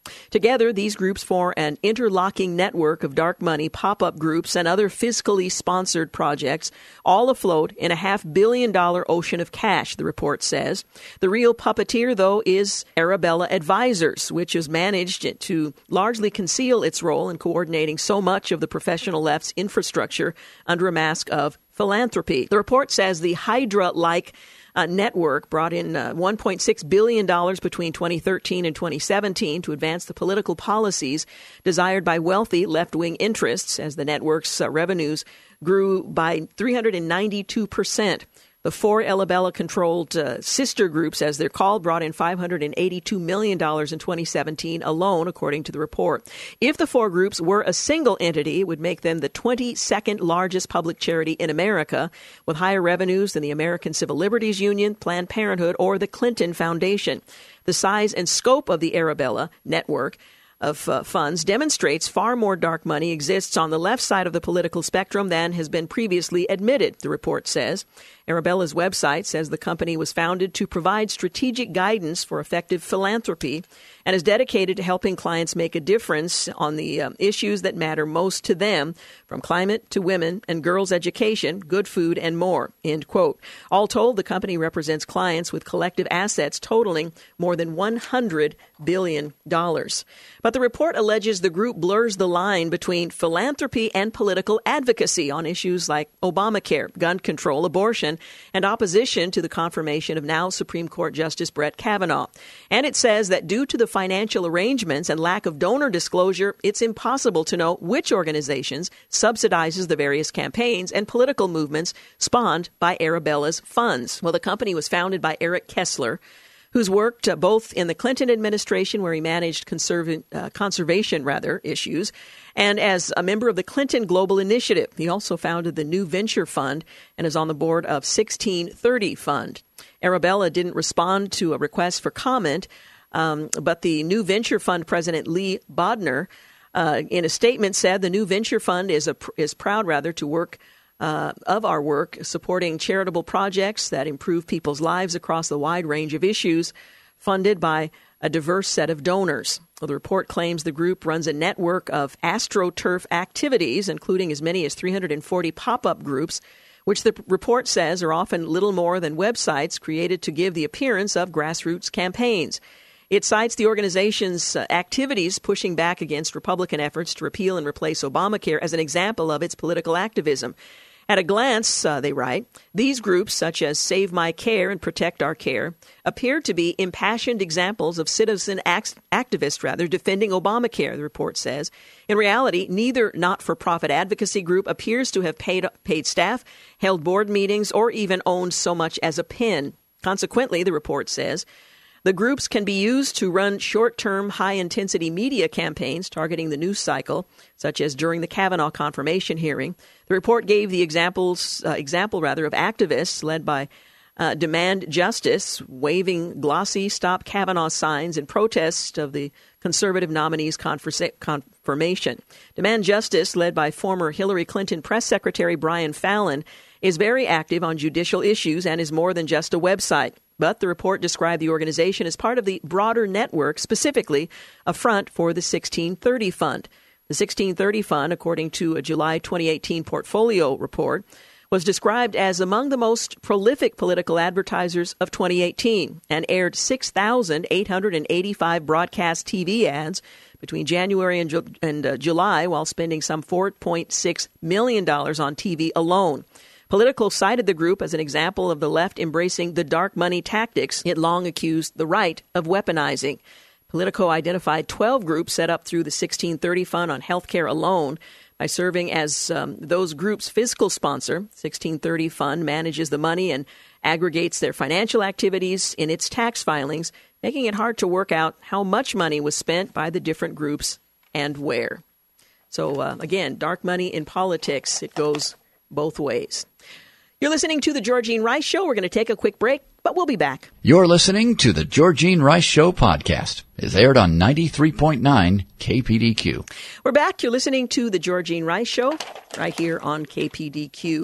Together, these groups form an interlocking network of dark money, pop-up groups, and other fiscally sponsored projects, all afloat in a half-billion-dollar ocean of cash, the report says. The real puppeteer, though, is Arabella Advisors, which has managed to largely conceal its role in coordinating so much of the professional left's infrastructure under a mask of philanthropy. The report says the Hydra-like Uh, network brought in uh, one point six billion dollars between twenty thirteen and twenty seventeen to advance the political policies desired by wealthy left-wing interests, as the network's uh, revenues grew by three hundred ninety-two percent. The four Arabella-controlled uh, sister groups, as they're called, brought in five hundred eighty-two million dollars in twenty seventeen alone, according to the report. If the four groups were a single entity, it would make them the twenty-second largest public charity in America, with higher revenues than the American Civil Liberties Union, Planned Parenthood, or the Clinton Foundation. The size and scope of the Arabella network of uh, funds demonstrates far more dark money exists on the left side of the political spectrum than has been previously admitted, the report says. Arabella's website says the company was founded to provide strategic guidance for effective philanthropy and is dedicated to helping clients make a difference on the um, issues that matter most to them, from climate to women and girls' education, good food, and more, end quote. All told, the company represents clients with collective assets totaling more than one hundred billion dollars. But the report alleges the group blurs the line between philanthropy and political advocacy on issues like Obamacare, gun control, abortion, and opposition to the confirmation of now Supreme Court Justice Brett Kavanaugh. And it says that due to the financial arrangements and lack of donor disclosure, it's impossible to know which organizations subsidizes the various campaigns and political movements spawned by Arabella's funds. Well, the company was founded by Eric Kessler, who's worked uh, both in the Clinton administration, where he managed conserv- uh, conservation rather issues, and as a member of the Clinton Global Initiative. He also founded the New Venture Fund and is on the board of sixteen thirty Fund. Arabella didn't respond to a request for comment, um, but the New Venture Fund president, Lee Bodner, uh, in a statement said the New Venture Fund is a, is proud rather to work Uh, of our work supporting charitable projects that improve people's lives across the wide range of issues, funded by a diverse set of donors. Well, the report claims the group runs a network of AstroTurf activities, including as many as three hundred forty pop-up groups, which the report says are often little more than websites created to give the appearance of grassroots campaigns. It cites the organization's uh, activities pushing back against Republican efforts to repeal and replace Obamacare as an example of its political activism. At a glance, uh, they write, these groups, such as Save My Care and Protect Our Care, appear to be impassioned examples of citizen act- activists, rather, defending Obamacare, the report says. In reality, neither not-for-profit advocacy group appears to have paid, paid staff, held board meetings, or even owned so much as a pen. Consequently, the report says, the groups can be used to run short-term, high-intensity media campaigns targeting the news cycle, such as during the Kavanaugh confirmation hearing. The report gave the examples, uh, example rather, of activists led by uh, Demand Justice, waving glossy Stop Kavanaugh signs in protest of the conservative nominee's conversa- confirmation. Demand Justice, led by former Hillary Clinton press secretary Brian Fallon, is very active on judicial issues and is more than just a website. But the report described the organization as part of the broader network, specifically a front for the sixteen thirty Fund. The sixteen thirty Fund, according to a July twenty eighteen portfolio report, was described as among the most prolific political advertisers of twenty eighteen and aired six thousand eight hundred eighty-five broadcast T V ads between January and, Ju- and uh, July, while spending some four point six million dollars on T V alone. Politico cited the group as an example of the left embracing the dark money tactics it long accused the right of weaponizing. Politico identified twelve groups set up through the sixteen thirty Fund on healthcare alone. By serving as um, those groups' fiscal sponsor, sixteen thirty Fund manages the money and aggregates their financial activities in its tax filings, making it hard to work out how much money was spent by the different groups and where. So, uh, again, dark money in politics, it goes both ways. You're listening to The Georgene Rice Show. We're going to take a quick break, but we'll be back. You're listening to The Georgene Rice Show podcast. It's aired on ninety-three point nine K P D Q. We're back. You're listening to The Georgene Rice Show right here on K P D Q.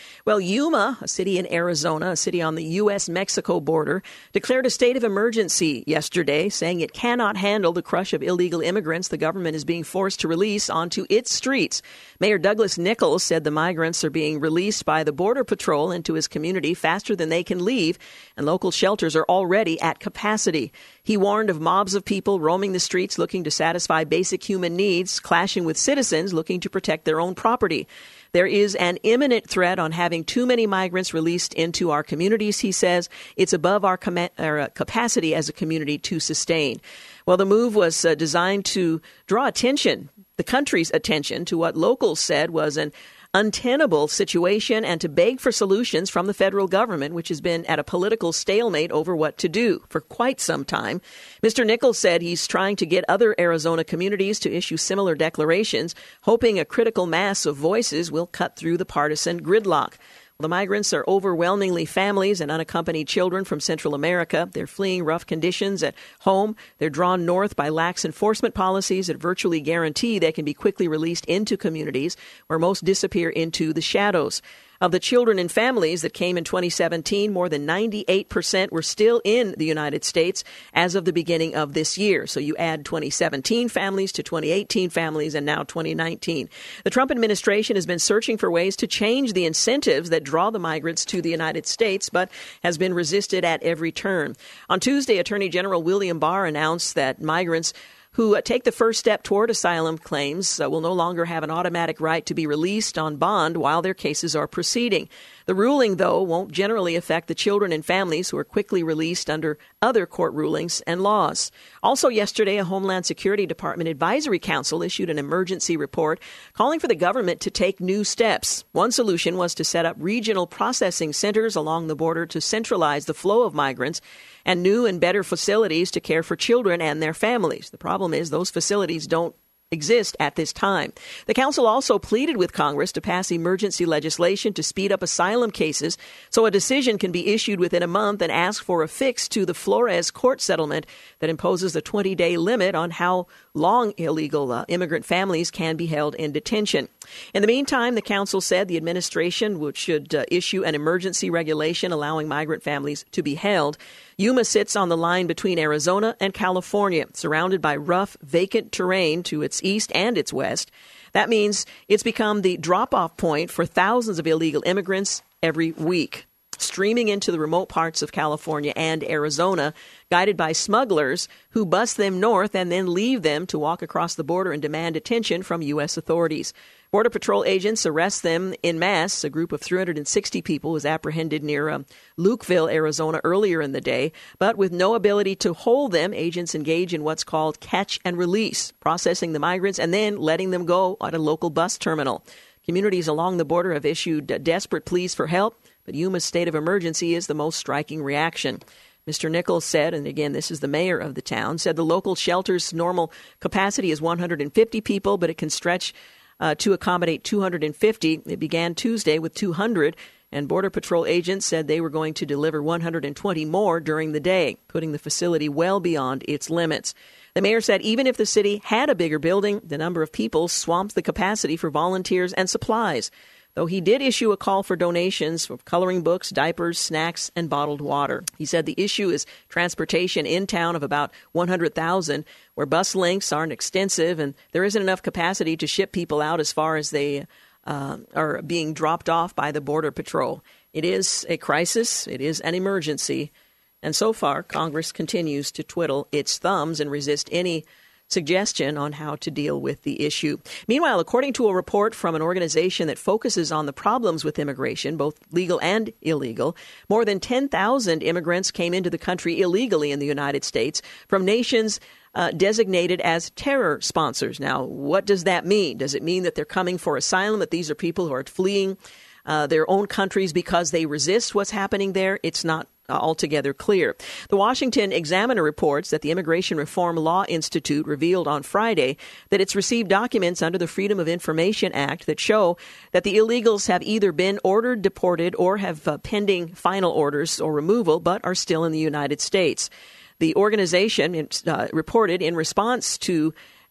Well, Yuma, a city in Arizona, a city on the U S Mexico border, declared a state of emergency yesterday, saying it cannot handle the crush of illegal immigrants the government is being forced to release onto its streets. Mayor Douglas Nichols said the migrants are being released by the Border Patrol into his community faster than they can leave, and local shelters are already at capacity. He warned of mobs of people roaming the streets looking to satisfy basic human needs, clashing with citizens looking to protect their own property. There is an imminent threat on having too many migrants released into our communities, he says. It's above our, com- our capacity as a community to sustain. Well, the move was uh, designed to draw attention, the country's attention, to what locals said was an untenable situation and to beg for solutions from the federal government, which has been at a political stalemate over what to do for quite some time. Mister Nichols said he's trying to get other Arizona communities to issue similar declarations, hoping a critical mass of voices will cut through the partisan gridlock. The migrants are overwhelmingly families and unaccompanied children from Central America. They're fleeing rough conditions at home. They're drawn north by lax enforcement policies that virtually guarantee they can be quickly released into communities where most disappear into the shadows. Of the children and families that came in twenty seventeen, more than ninety-eight percent were still in the United States as of the beginning of this year. So you add twenty seventeen families to twenty eighteen families and now twenty nineteen. The Trump administration has been searching for ways to change the incentives that draw the migrants to the United States, but has been resisted at every turn. On Tuesday, Attorney General William Barr announced that migrants who uh, take the first step toward asylum claims uh, will no longer have an automatic right to be released on bond while their cases are proceeding. The ruling, though, won't generally affect the children and families who are quickly released under other court rulings and laws. Also yesterday, a Homeland Security Department Advisory Council issued an emergency report calling for the government to take new steps. One solution was to set up regional processing centers along the border to centralize the flow of migrants and new and better facilities to care for children and their families. The problem is those facilities don't exist at this time. The council also pleaded with Congress to pass emergency legislation to speed up asylum cases so a decision can be issued within a month and ask for a fix to the Flores court settlement that imposes a twenty-day limit on how long illegal uh, immigrant families can be held in detention. In the meantime, the council said the administration would, should uh, issue an emergency regulation allowing migrant families to be held. Yuma sits on the line between Arizona and California, surrounded by rough, vacant terrain to its east and its west. That means it's become the drop-off point for thousands of illegal immigrants every week, streaming into the remote parts of California and Arizona, guided by smugglers who bus them north and then leave them to walk across the border and demand attention from U S authorities. Border Patrol agents arrest them en masse. A group of three hundred sixty people was apprehended near um, Lukeville, Arizona, earlier in the day. But with no ability to hold them, agents engage in what's called catch and release, processing the migrants and then letting them go at a local bus terminal. Communities along the border have issued uh, desperate pleas for help, but Yuma's state of emergency is the most striking reaction. Mister Nichols said, and again, this is the mayor of the town, said the local shelter's normal capacity is one hundred fifty people, but it can stretch Uh, to accommodate two hundred fifty. It began Tuesday with two hundred, and Border Patrol agents said they were going to deliver one hundred twenty more during the day, putting the facility well beyond its limits. The mayor said even if the city had a bigger building, the number of people swamped the capacity for volunteers and supplies, though he did issue a call for donations of coloring books, diapers, snacks, and bottled water. He said the issue is transportation in town of about one hundred thousand, where bus links aren't extensive, and there isn't enough capacity to ship people out as far as they uh, are being dropped off by the Border Patrol. It is a crisis. It is an emergency. And so far, Congress continues to twiddle its thumbs and resist any suggestion on how to deal with the issue. Meanwhile, according to a report from an organization that focuses on the problems with immigration, both legal and illegal, more than ten thousand immigrants came into the country illegally in the United States from nations uh, designated as terror sponsors. Now, what does that mean? Does it mean that they're coming for asylum, that these are people who are fleeing uh, their own countries because they resist what's happening there? It's not altogether clear. The Washington Examiner reports that the Immigration Reform Law Institute revealed on Friday that it's received documents under the Freedom of Information Act that show that the illegals have either been ordered deported or have uh, pending final orders or removal, but are still in the United States. The organization uh, reported in response to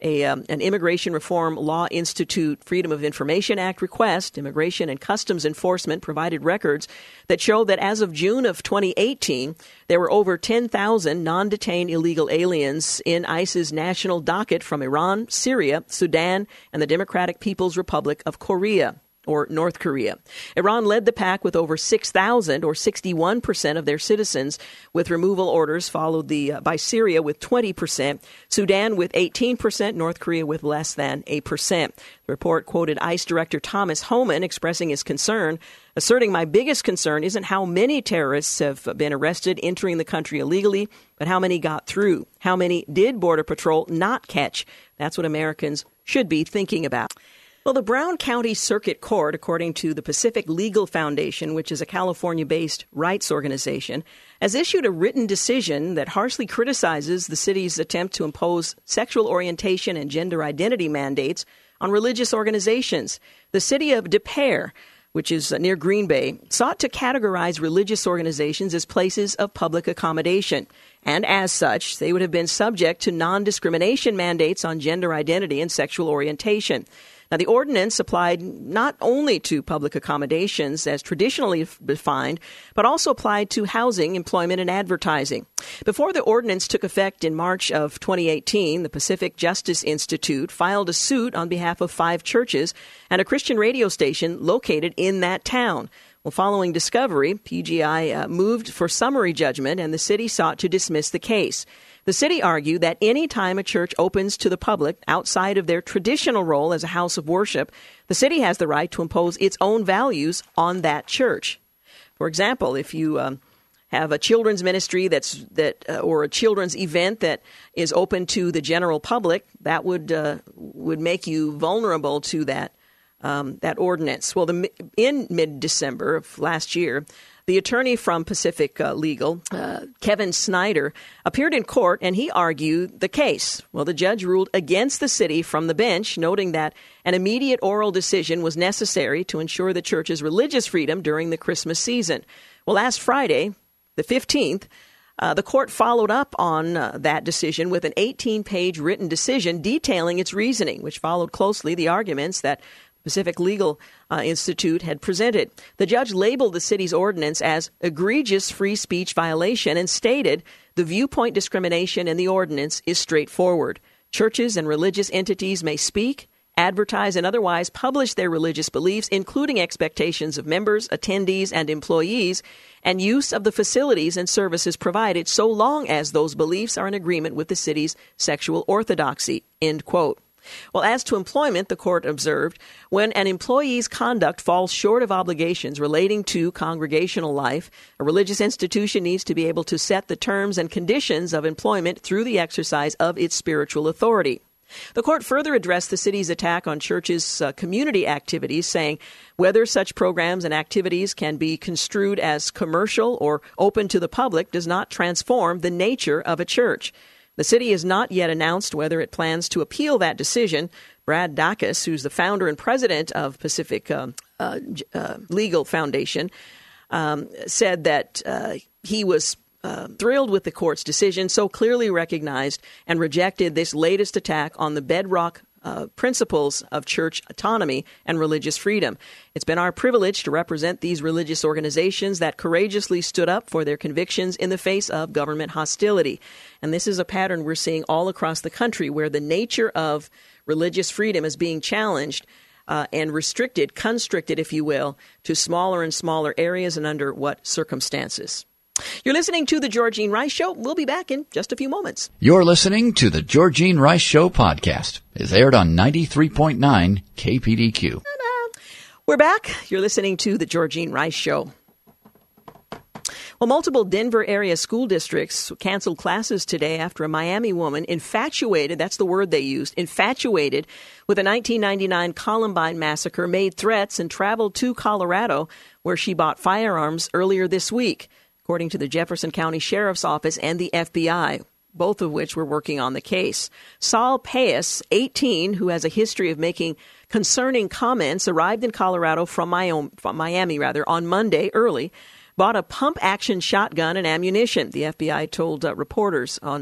A, um, an Immigration Reform Law Institute Freedom of Information Act request, Immigration and Customs Enforcement provided records that show that as of June of twenty eighteen, there were over ten thousand non-detained illegal aliens in ICE's national docket from Iran, Syria, Sudan, and the Democratic People's Republic of Korea, or North Korea. Iran led the pack with over six thousand, or sixty-one percent of their citizens, with removal orders, followed the, uh, by Syria with twenty percent, Sudan with eighteen percent, North Korea with less than a percent. The report quoted ICE Director Thomas Homan expressing his concern, asserting, "My biggest concern isn't how many terrorists have been arrested entering the country illegally, but how many got through. How many did Border Patrol not catch? That's what Americans should be thinking about." Well, the Brown County Circuit Court, according to the Pacific Legal Foundation, which is a California-based rights organization, has issued a written decision that harshly criticizes the city's attempt to impose sexual orientation and gender identity mandates on religious organizations. The city of Des Peres, which is near Green Bay, sought to categorize religious organizations as places of public accommodation. And as such, they would have been subject to non-discrimination mandates on gender identity and sexual orientation. Now, the ordinance applied not only to public accommodations as traditionally defined, but also applied to housing, employment, and advertising. Before the ordinance took effect in March of twenty eighteen, the Pacific Justice Institute filed a suit on behalf of five churches and a Christian radio station located in that town. Well, following discovery, P G I uh, moved for summary judgment, and the city sought to dismiss the case. The city argued that any time a church opens to the public outside of their traditional role as a house of worship, the city has the right to impose its own values on that church. For example, if you um, have a children's ministry that's that uh, or a children's event that is open to the general public, that would uh, would make you vulnerable to that um, that ordinance. Well, the, in mid-December of last year, the attorney from Pacific uh, Legal, uh, Kevin Snyder, appeared in court and he argued the case. Well, the judge ruled against the city from the bench, noting that an immediate oral decision was necessary to ensure the church's religious freedom during the Christmas season. Well, last Friday, the fifteenth, uh, the court followed up on uh, that decision with an eighteen-page written decision detailing its reasoning, which followed closely the arguments that Pacific Legal uh, Institute had presented. The judge labeled the city's ordinance as egregious free speech violation and stated the viewpoint discrimination in the ordinance is straightforward. Churches and religious entities may speak, advertise, and otherwise publish their religious beliefs, including expectations of members, attendees, and employees, and use of the facilities and services provided so long as those beliefs are in agreement with the city's sexual orthodoxy, end quote. Well, as to employment, the court observed, when an employee's conduct falls short of obligations relating to congregational life, a religious institution needs to be able to set the terms and conditions of employment through the exercise of its spiritual authority. The court further addressed the city's attack on churches' uh, community activities, saying whether such programs and activities can be construed as commercial or open to the public does not transform the nature of a church. The city has not yet announced whether it plans to appeal that decision. Brad Dacus, who's the founder and president of Pacific um, uh, uh, Legal Foundation, um, said that uh, he was uh, thrilled with the court's decision, so clearly recognized and rejected this latest attack on the bedrock Uh, principles of church autonomy and religious freedom. It's been our privilege to represent these religious organizations that courageously stood up for their convictions in the face of government hostility. And this is a pattern we're seeing all across the country where the nature of religious freedom is being challenged uh, and restricted, constricted, if you will, to smaller and smaller areas and under what circumstances. You're listening to The Georgene Rice Show. We'll be back in just a few moments. You're listening to The Georgene Rice Show podcast. It's aired on ninety-three point nine K P D Q. Ta-da. We're back. You're listening to The Georgene Rice Show. Well, multiple Denver area school districts canceled classes today after a Miami woman infatuated, that's the word they used, infatuated with a nineteen ninety-nine Columbine massacre, made threats, and traveled to Colorado, where she bought firearms earlier this week, according to the Jefferson County Sheriff's Office and the F B I, both of which were working on the case. Saul Paez, eighteen, who has a history of making concerning comments, arrived in Colorado from Miami rather, on Monday early, bought a pump-action shotgun and ammunition, the F B I told uh, reporters on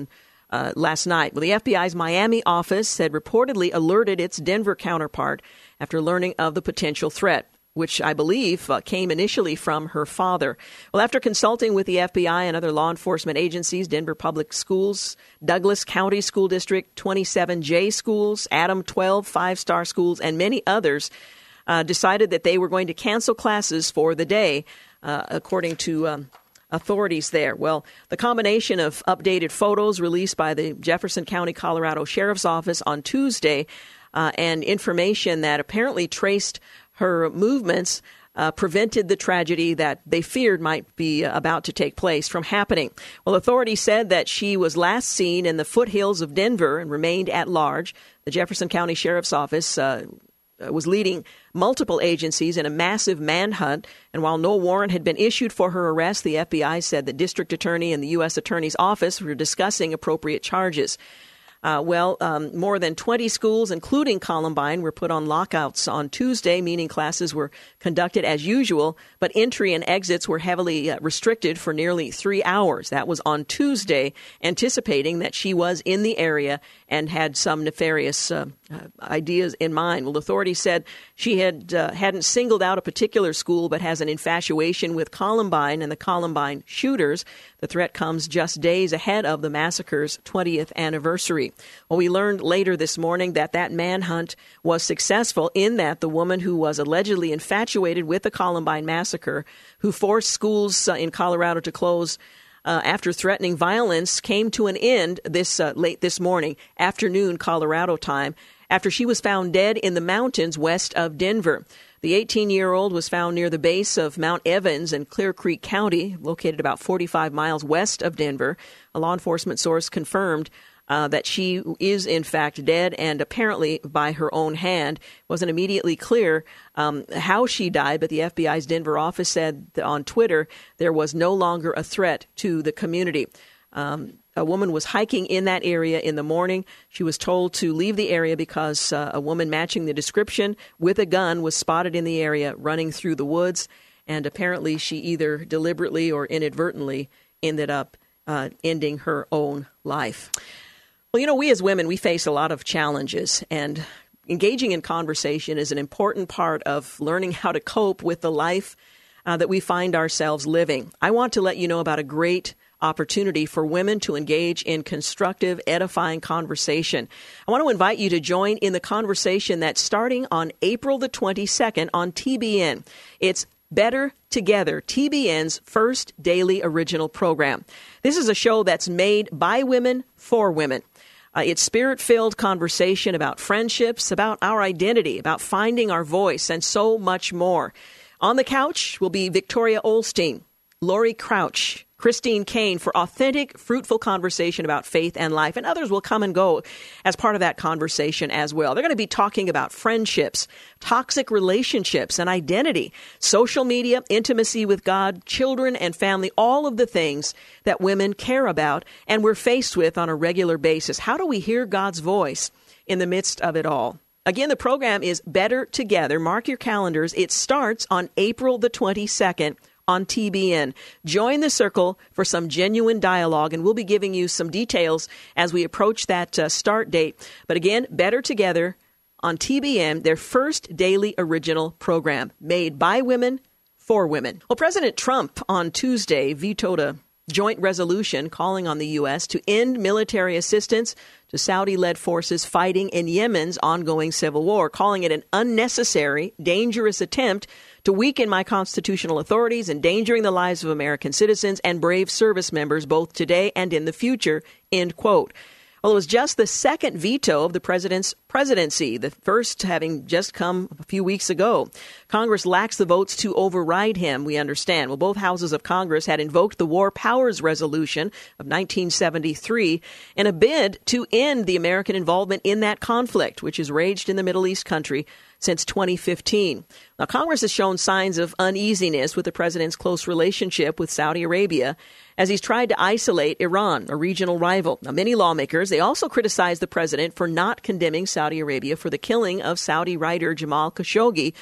uh, last night. Well, the F B I's Miami office had reportedly alerted its Denver counterpart after learning of the potential threat, which I believe uh, came initially from her father. Well, after consulting with the F B I and other law enforcement agencies, Denver Public Schools, Douglas County School District, twenty-seven J schools, Adam twelve five-star schools, and many others uh, decided that they were going to cancel classes for the day, uh, according to um, authorities there. Well, the combination of updated photos released by the Jefferson County, Colorado Sheriff's Office on Tuesday uh, and information that apparently traced her movements uh, prevented the tragedy that they feared might be about to take place from happening. Well, authorities said that she was last seen in the foothills of Denver and remained at large. The Jefferson County Sheriff's Office uh, was leading multiple agencies in a massive manhunt. And while no warrant had been issued for her arrest, the F B I said the district attorney and the U S Attorney's Office were discussing appropriate charges. Uh, well, um, more than twenty schools, including Columbine, were put on lockouts on Tuesday, meaning classes were conducted as usual, but entry and exits were heavily uh, restricted for nearly three hours. That was on Tuesday, anticipating that she was in the area and had some nefarious uh, uh, ideas in mind. Well, authorities said she had, uh, hadn't singled out a particular school, but has an infatuation with Columbine and the Columbine shooters. The threat comes just days ahead of the massacre's twentieth anniversary. Well, we learned later this morning that that manhunt was successful in that the woman who was allegedly infatuated with the Columbine massacre, who forced schools uh, in Colorado to close uh, after threatening violence, came to an end this uh, late this morning, afternoon Colorado time, after she was found dead in the mountains west of Denver. The eighteen-year-old was found near the base of Mount Evans in Clear Creek County, located about forty-five miles west of Denver. A law enforcement source confirmed uh, that she is, in fact, dead, and apparently by her own hand. It wasn't immediately clear um, how she died, but the F B I's Denver office said on Twitter there was no longer a threat to the community. Um, a woman was hiking in that area in the morning. She was told to leave the area because uh, a woman matching the description with a gun was spotted in the area running through the woods. And apparently she either deliberately or inadvertently ended up uh, ending her own life. Well, you know, we as women, we face a lot of challenges, and engaging in conversation is an important part of learning how to cope with the life uh, that we find ourselves living. I want to let you know about a great opportunity for women to engage in constructive, edifying conversation. I want to invite you to join in the conversation that's starting on April the twenty-second on T B N. It's Better Together, T B N's first daily original program. This is a show that's made by women for women. Uh, it's spirit-filled conversation about friendships, about our identity, about finding our voice, and so much more. On the couch will be Victoria Olstein, Lori Crouch, Christine Kane for authentic, fruitful conversation about faith and life, and others will come and go as part of that conversation as well. They're going to be talking about friendships, toxic relationships, and identity, social media, intimacy with God, children and family, all of the things that women care about and we're faced with on a regular basis. How do we hear God's voice in the midst of it all? Again, the program is Better Together. Mark your calendars. It starts on April the twenty-second. On T B N. Join the circle for some genuine dialogue, and we'll be giving you some details as we approach that uh, start date. But again, Better Together on T B N, their first daily original program made by women for women. Well, President Trump on Tuesday vetoed a joint resolution calling on the U S to end military assistance to Saudi-led forces fighting in Yemen's ongoing civil war, calling it an unnecessary, dangerous attempt to weaken my constitutional authorities, endangering the lives of American citizens and brave service members both today and in the future, end quote. Well, it was just the second veto of the president's presidency, the first having just come a few weeks ago. Congress lacks the votes to override him, we understand. Well, both houses of Congress had invoked the War Powers Resolution of nineteen seventy-three in a bid to end the American involvement in that conflict, which has raged in the Middle East country since twenty fifteen. Now, Congress has shown signs of uneasiness with the president's close relationship with Saudi Arabia as he's tried to isolate Iran, a regional rival. Now, many lawmakers, they also criticized the president for not condemning Saudi Arabia for the killing of Saudi writer Jamal Khashoggi,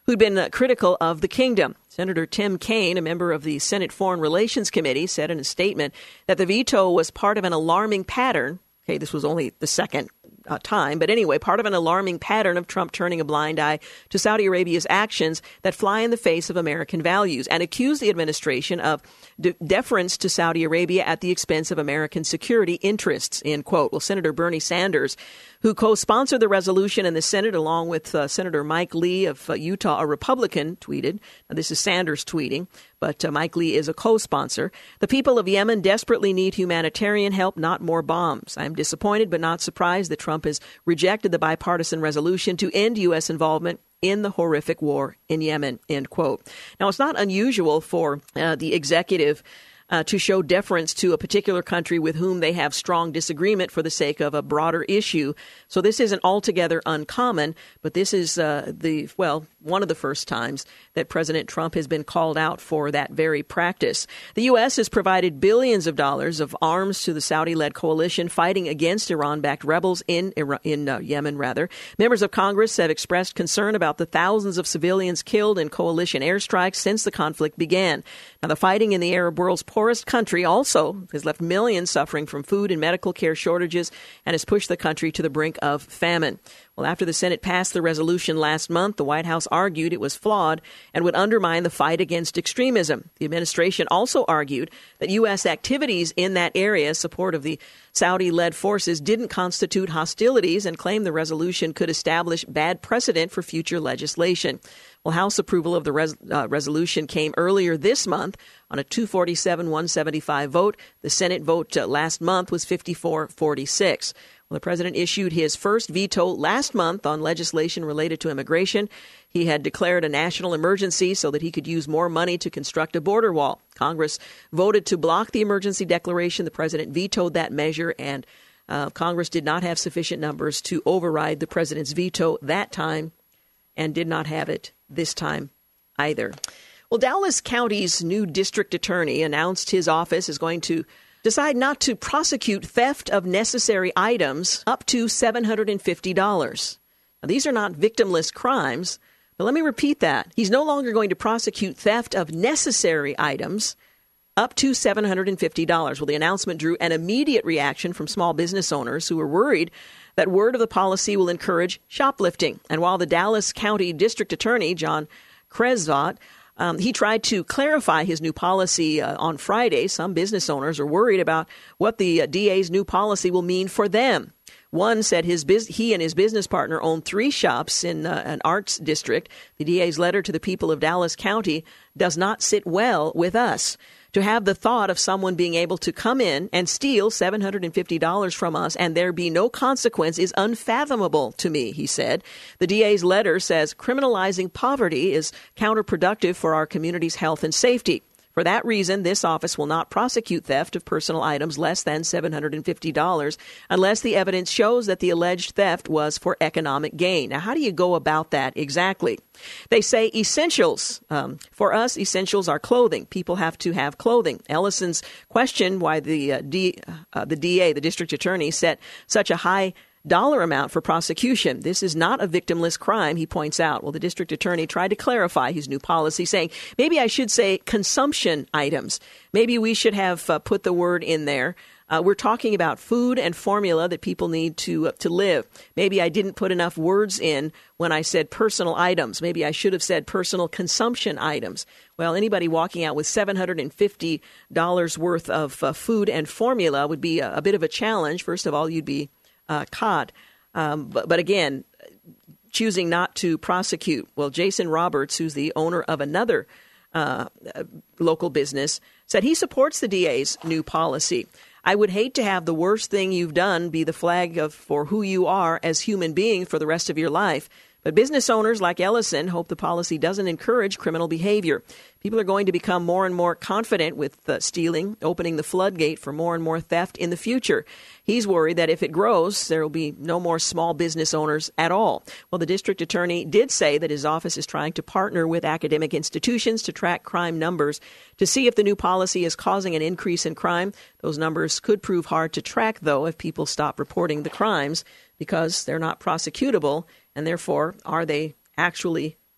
who'd been uh, critical of the kingdom. Senator Tim Kaine, a member of the Senate Foreign Relations Committee, said in a statement that the veto was part of an alarming pattern. Okay, this was only the second uh, time, but anyway, part of an alarming pattern of Trump turning a blind eye to Saudi Arabia's actions that fly in the face of American values, and accused the administration of de- deference to Saudi Arabia at the expense of American security interests, end quote. Well, Senator Bernie Sanders, who co-sponsored the resolution in the Senate along with uh, Senator Mike Lee of uh, Utah, a Republican, tweeted. Now, this is Sanders tweeting, but uh, Mike Lee is a co-sponsor. The people of Yemen desperately need humanitarian help, not more bombs. I am disappointed but not surprised that Trump has rejected the bipartisan resolution to end U S involvement in the horrific war in Yemen, end quote. Now, it's not unusual for uh, the executive Uh, to show deference to a particular country with whom they have strong disagreement for the sake of a broader issue. So this isn't altogether uncommon, but this is uh, the, well, one of the first times that President Trump has been called out for that very practice. The U S has provided billions of dollars of arms to the Saudi-led coalition fighting against Iran-backed rebels in Iran, in uh, Yemen, rather. Members of Congress have expressed concern about the thousands of civilians killed in coalition airstrikes since the conflict began. Now, the fighting in the Arab world's poorest country also has left millions suffering from food and medical care shortages and has pushed the country to the brink of famine. Well, after the Senate passed the resolution last month, the White House argued it was flawed and would undermine the fight against extremism. The administration also argued that U S activities in that area, support of the Saudi-led forces, didn't constitute hostilities and claimed the resolution could establish bad precedent for future legislation. Well, House approval of the res- uh, resolution came earlier this month on a two forty-seven one seventy-five vote. The Senate vote uh, last month was fifty-four forty-six. Well, the president issued his first veto last month on legislation related to immigration. He had declared a national emergency so that he could use more money to construct a border wall. Congress voted to block the emergency declaration. The president vetoed that measure, and uh, Congress did not have sufficient numbers to override the president's veto that time, and did not have it this time either. Well, Dallas County's new district attorney announced his office is going to decide not to prosecute theft of necessary items up to seven hundred fifty dollars. Now, these are not victimless crimes, but let me repeat that. He's no longer going to prosecute theft of necessary items up to seven hundred fifty dollars. Well, the announcement drew an immediate reaction from small business owners who were worried that word of the policy will encourage shoplifting. And while the Dallas County District Attorney, John Kresvot, Um, he tried to clarify his new policy uh, on Friday, some business owners are worried about what the uh, D A's new policy will mean for them. One said his biz- he and his business partner own three shops in uh, an arts district. The D A's letter to the people of Dallas County does not sit well with us. To have the thought of someone being able to come in and steal seven hundred fifty dollars from us and there be no consequence is unfathomable to me, he said. The D A's letter says criminalizing poverty is counterproductive for our community's health and safety. For that reason, this office will not prosecute theft of personal items less than seven hundred fifty dollars unless the evidence shows that the alleged theft was for economic gain. Now, how do you go about that exactly? They say essentials. Um, for us, essentials are clothing. People have to have clothing. Ellison's questioned why the uh, D, uh, the D A, the district attorney, set such a high dollar amount for prosecution. This is not a victimless crime, he points out. Well, the district attorney tried to clarify his new policy, saying, maybe I should say consumption items. Maybe we should have uh, put the word in there. Uh, we're talking about food and formula that people need to uh, to live. Maybe I didn't put enough words in when I said personal items. Maybe I should have said personal consumption items. Well, anybody walking out with seven hundred fifty dollars worth of uh, food and formula would be a, a bit of a challenge. First of all, you'd be Uh, caught. Um, but, but again, choosing not to prosecute. Well, Jason Roberts, who's the owner of another uh, local business, said he supports the D A's new policy. I would hate to have the worst thing you've done be the flag of for who you are as human beings for the rest of your life. But business owners like Ellison hope the policy doesn't encourage criminal behavior. People are going to become more and more confident with uh, stealing, opening the floodgate for more and more theft in the future. He's worried that if it grows, there will be no more small business owners at all. Well, the district attorney did say that his office is trying to partner with academic institutions to track crime numbers to see if the new policy is causing an increase in crime. Those numbers could prove hard to track, though, if people stop reporting the crimes because they're not prosecutable. And therefore, are they actually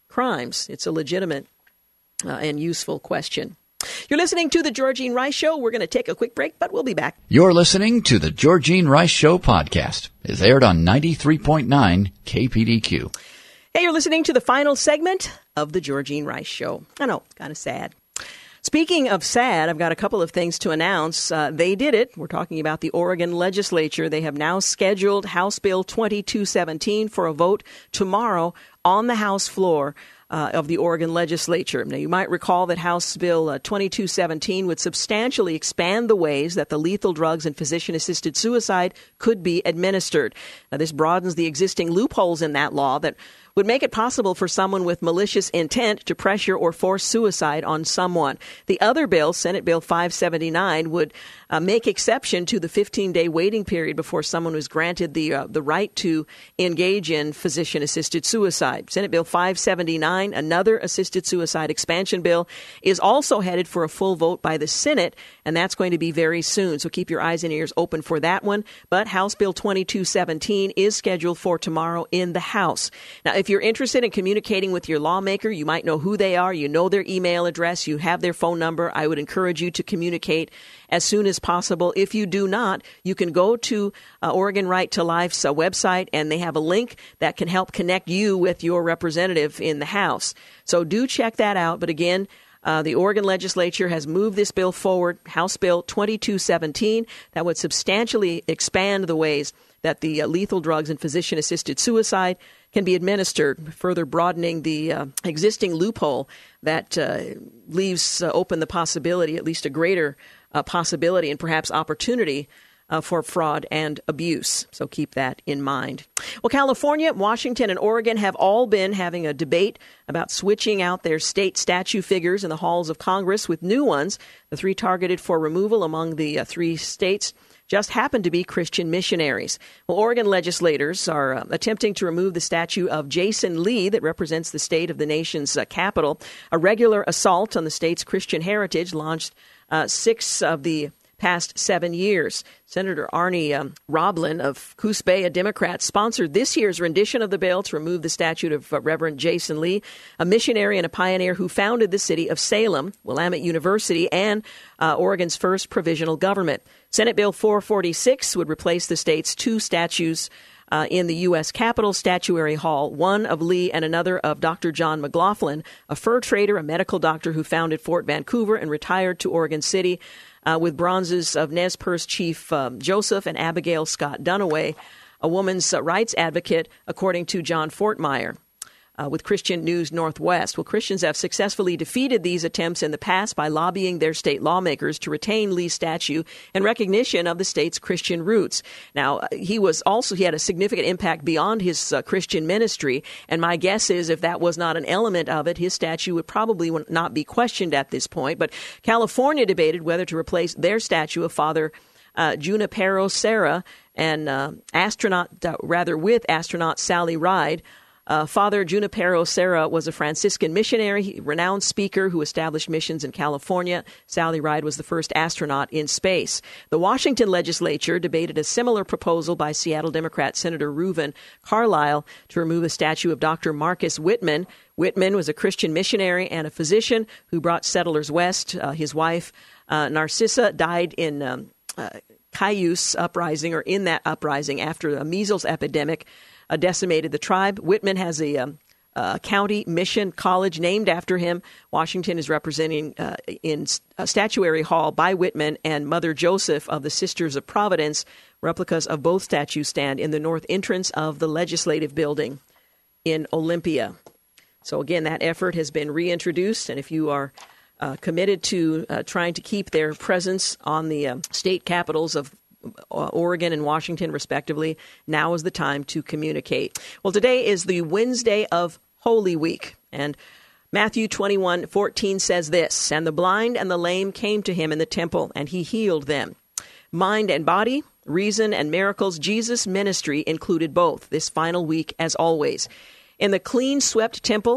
crimes? It's a legitimate uh, and useful question. You're listening to The Georgene Rice Show. We're going to take a quick break, but we'll be back. You're listening to The Georgene Rice Show podcast. It's aired on ninety-three point nine K P D Q. Hey, you're listening to the final segment of The Georgene Rice Show. I know, kind of sad. Speaking of sad, I've got a couple of things to announce. Uh, they did it. We're talking about the Oregon legislature. They have now scheduled House Bill twenty-two seventeen for a vote tomorrow on the House floor uh, of the Oregon legislature. Now, you might recall that House Bill uh, twenty-two seventeen would substantially expand the ways that the lethal drugs and physician-assisted suicide could be administered. Now, this broadens the existing loopholes in that law that would make it possible for someone with malicious intent to pressure or force suicide on someone. The other bill, Senate Bill five seventy-nine, would uh, make exception to the fifteen-day waiting period before someone was granted the uh, the right to engage in physician-assisted suicide. Senate Bill five seventy-nine, another assisted suicide expansion bill, is also headed for a full vote by the Senate, and that's going to be very soon. So keep your eyes and ears open for that one. But House Bill twenty-two seventeen is scheduled for tomorrow in the House. Now, if If you're interested in communicating with your lawmaker, you might know who they are, you know their email address, you have their phone number. I would encourage you to communicate as soon as possible. If you do not, you can go to uh, Oregon Right to Life's uh, website, and they have a link that can help connect you with your representative in the House. So do check that out. But again, Uh, the Oregon legislature has moved this bill forward, House Bill twenty-two seventeen, that would substantially expand the ways that the uh, lethal drugs and physician-assisted suicide can be administered, further broadening the uh, existing loophole that uh, leaves uh, open the possibility, at least a greater uh, possibility and perhaps opportunity Uh, for fraud and abuse. So keep that in mind. Well, California, Washington, and Oregon have all been having a debate about switching out their state statue figures in the halls of Congress with new ones. The three targeted for removal among the uh, three states just happen to be Christian missionaries. Well, Oregon legislators are uh, attempting to remove the statue of Jason Lee that represents the state of the nation's uh, capital. A regular assault on the state's Christian heritage launched uh, six of the past seven years. Senator Arnie um, Roblin of Coos Bay, a Democrat, sponsored this year's rendition of the bill to remove the statue of uh, Reverend Jason Lee, a missionary and a pioneer who founded the city of Salem, Willamette University, and uh, Oregon's first provisional government. Senate Bill four forty-six would replace the state's two statues Uh, in the U S Capitol Statuary Hall, one of Lee and another of Doctor John McLaughlin, a fur trader, a medical doctor who founded Fort Vancouver and retired to Oregon City, uh, with bronzes of Nez Perce Chief um, Joseph and Abigail Scott Dunaway, a woman's uh, rights advocate, according to John Fortmeyer. Uh, with Christian News Northwest. Well, Christians have successfully defeated these attempts in the past by lobbying their state lawmakers to retain Lee's statue in recognition of the state's Christian roots. Now, he was also, he had a significant impact beyond his uh, Christian ministry, and my guess is if that was not an element of it, his statue would probably not be questioned at this point. But California debated whether to replace their statue of Father uh, Junipero Serra and uh, astronaut, uh, rather with astronaut Sally Ride. Uh, Father Junipero Serra was a Franciscan missionary, renowned speaker who established missions in California. Sally Ride was the first astronaut in space. The Washington legislature debated a similar proposal by Seattle Democrat Senator Reuven Carlisle to remove a statue of Doctor Marcus Whitman. Whitman was a Christian missionary and a physician who brought settlers west. Uh, his wife, uh, Narcissa, died in um, uh, Cayuse uprising, or in that uprising after a measles epidemic Uh, decimated the tribe. Whitman has a, um, a county mission college named after him. Washington is representing uh, in a statuary hall by Whitman and Mother Joseph of the Sisters of Providence. Replicas of both statues stand in the north entrance of the legislative building in Olympia. So again, that effort has been reintroduced, and if you are uh, committed to uh, trying to keep their presence on the uh, state capitals of Oregon and Washington, respectively, now is the time to communicate. Well, today is the Wednesday of Holy Week, and Matthew twenty-one fourteen says this, "And the blind and the lame came to him in the temple, and he healed them." Mind and body, reason and miracles, Jesus' ministry included both this final week as always. In the clean-swept temple,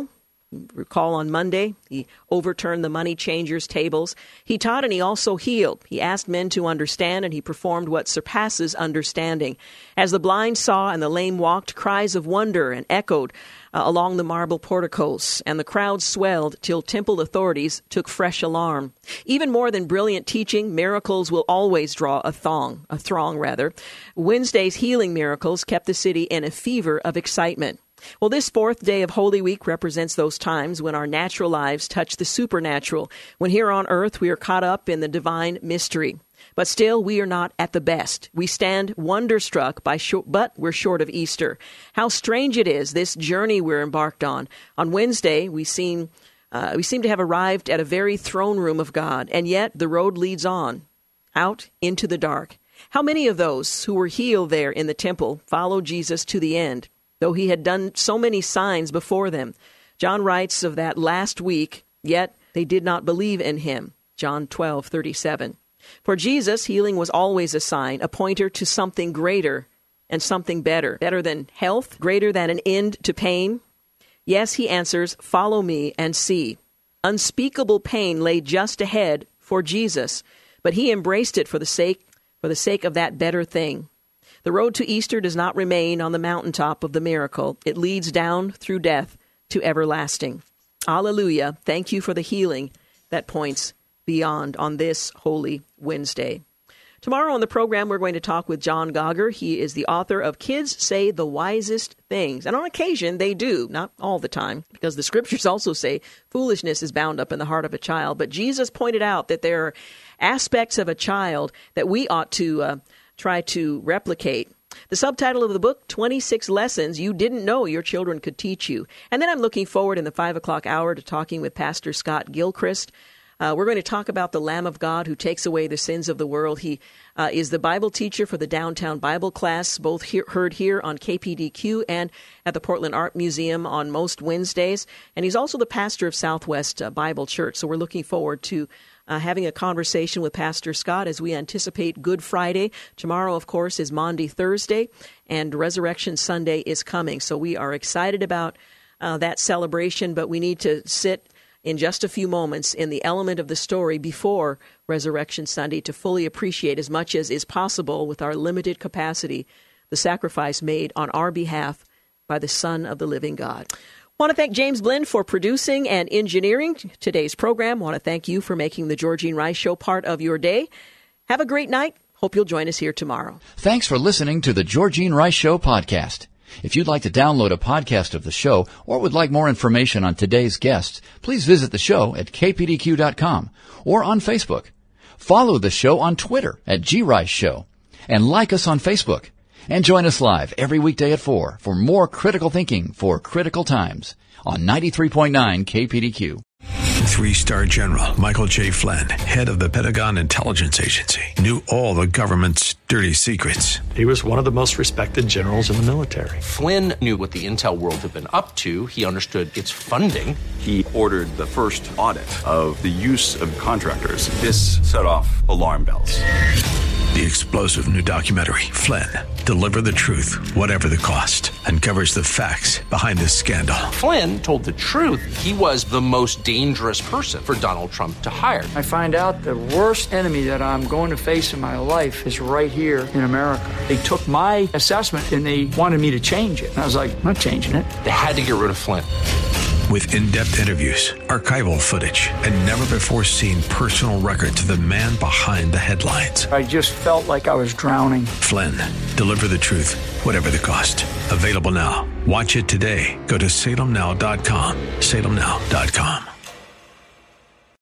Recall on Monday, he overturned the money changers' tables. He taught and he also healed. He asked men to understand, and he performed what surpasses understanding. As the blind saw and the lame walked, cries of wonder and echoed uh, along the marble porticos, and the crowd swelled till temple authorities took fresh alarm. Even more than brilliant teaching, miracles will always draw a throng, a throng rather. Wednesday's healing miracles kept the city in a fever of excitement. Well, this fourth day of Holy Week represents those times when our natural lives touch the supernatural, when here on earth we are caught up in the divine mystery. But still, we are not at the best. We stand wonderstruck, by short, but we're short of Easter. How strange it is, this journey we're embarked on. On Wednesday, we seem, uh, we seem to have arrived at a very throne room of God, and yet the road leads on, out into the dark. How many of those who were healed there in the temple followed Jesus to the end, though he had done so many signs before them? John writes of that last week, yet they did not believe in him. John twelve thirty-seven. For Jesus, healing was always a sign, a pointer to something greater and something better. Better than health, greater than an end to pain. Yes, he answers, follow me and see. Unspeakable pain lay just ahead for Jesus, but he embraced it for the sake, for the sake of that better thing. The road to Easter does not remain on the mountaintop of the miracle. It leads down through death to everlasting. Alleluia. Thank you for the healing that points beyond on this Holy Wednesday. Tomorrow on the program, we're going to talk with John Gauger. He is the author of Kids Say the Wisest Things. And on occasion, they do, not all the time, because the scriptures also say foolishness is bound up in the heart of a child. But Jesus pointed out that there are aspects of a child that we ought to uh, try to replicate. The subtitle of the book, twenty-six Lessons You Didn't Know Your Children Could Teach You. And then I'm looking forward in the five o'clock hour to talking with Pastor Scott Gilchrist. Uh, we're going to talk about the Lamb of God who takes away the sins of the world. He uh, is the Bible teacher for the Downtown Bible Class, both he- heard here on K P D Q and at the Portland Art Museum on most Wednesdays. And he's also the pastor of Southwest uh, Bible Church. So we're looking forward to uh, having a conversation with Pastor Scott as we anticipate Good Friday. Tomorrow, of course, is Maundy Thursday, and Resurrection Sunday is coming. So we are excited about uh, that celebration, but we need to sit in just a few moments in the element of the story before Resurrection Sunday to fully appreciate as much as is possible with our limited capacity the sacrifice made on our behalf by the Son of the living God. I want to thank James Blend for producing and engineering today's program. I want to thank you for making the Georgene Rice Show part of your day. Have a great night. Hope you'll join us here tomorrow. Thanks for listening to the Georgene Rice Show podcast. If you'd like to download a podcast of the show or would like more information on today's guests, please visit the show at k p d q dot com or on Facebook. Follow the show on Twitter at G Rice Show and like us on Facebook. And join us live every weekday at four for more critical thinking for critical times on ninety-three point nine K P D Q. Three-star General Michael J. Flynn, head of the Pentagon Intelligence Agency, knew all the government's dirty secrets. He was one of the most respected generals in the military. Flynn knew what the intel world had been up to. He understood its funding. He ordered the first audit of the use of contractors. This set off alarm bells. The explosive new documentary, Flynn, Deliver the Truth, Whatever the Cost, uncovers the facts behind this scandal. Flynn told the truth. He was the most dangerous person for Donald Trump to hire. I find out the worst enemy that I'm going to face in my life is right here in America. They took my assessment and they wanted me to change it. And I was like, I'm not changing it. They had to get rid of Flynn. With in-depth interviews, archival footage, and never-before-seen personal records of the man behind the headlines. I just felt like I was drowning. Flynn, Deliver the Truth, Whatever the Cost. Available now. Watch it today. Go to salem now dot com. salem now dot com.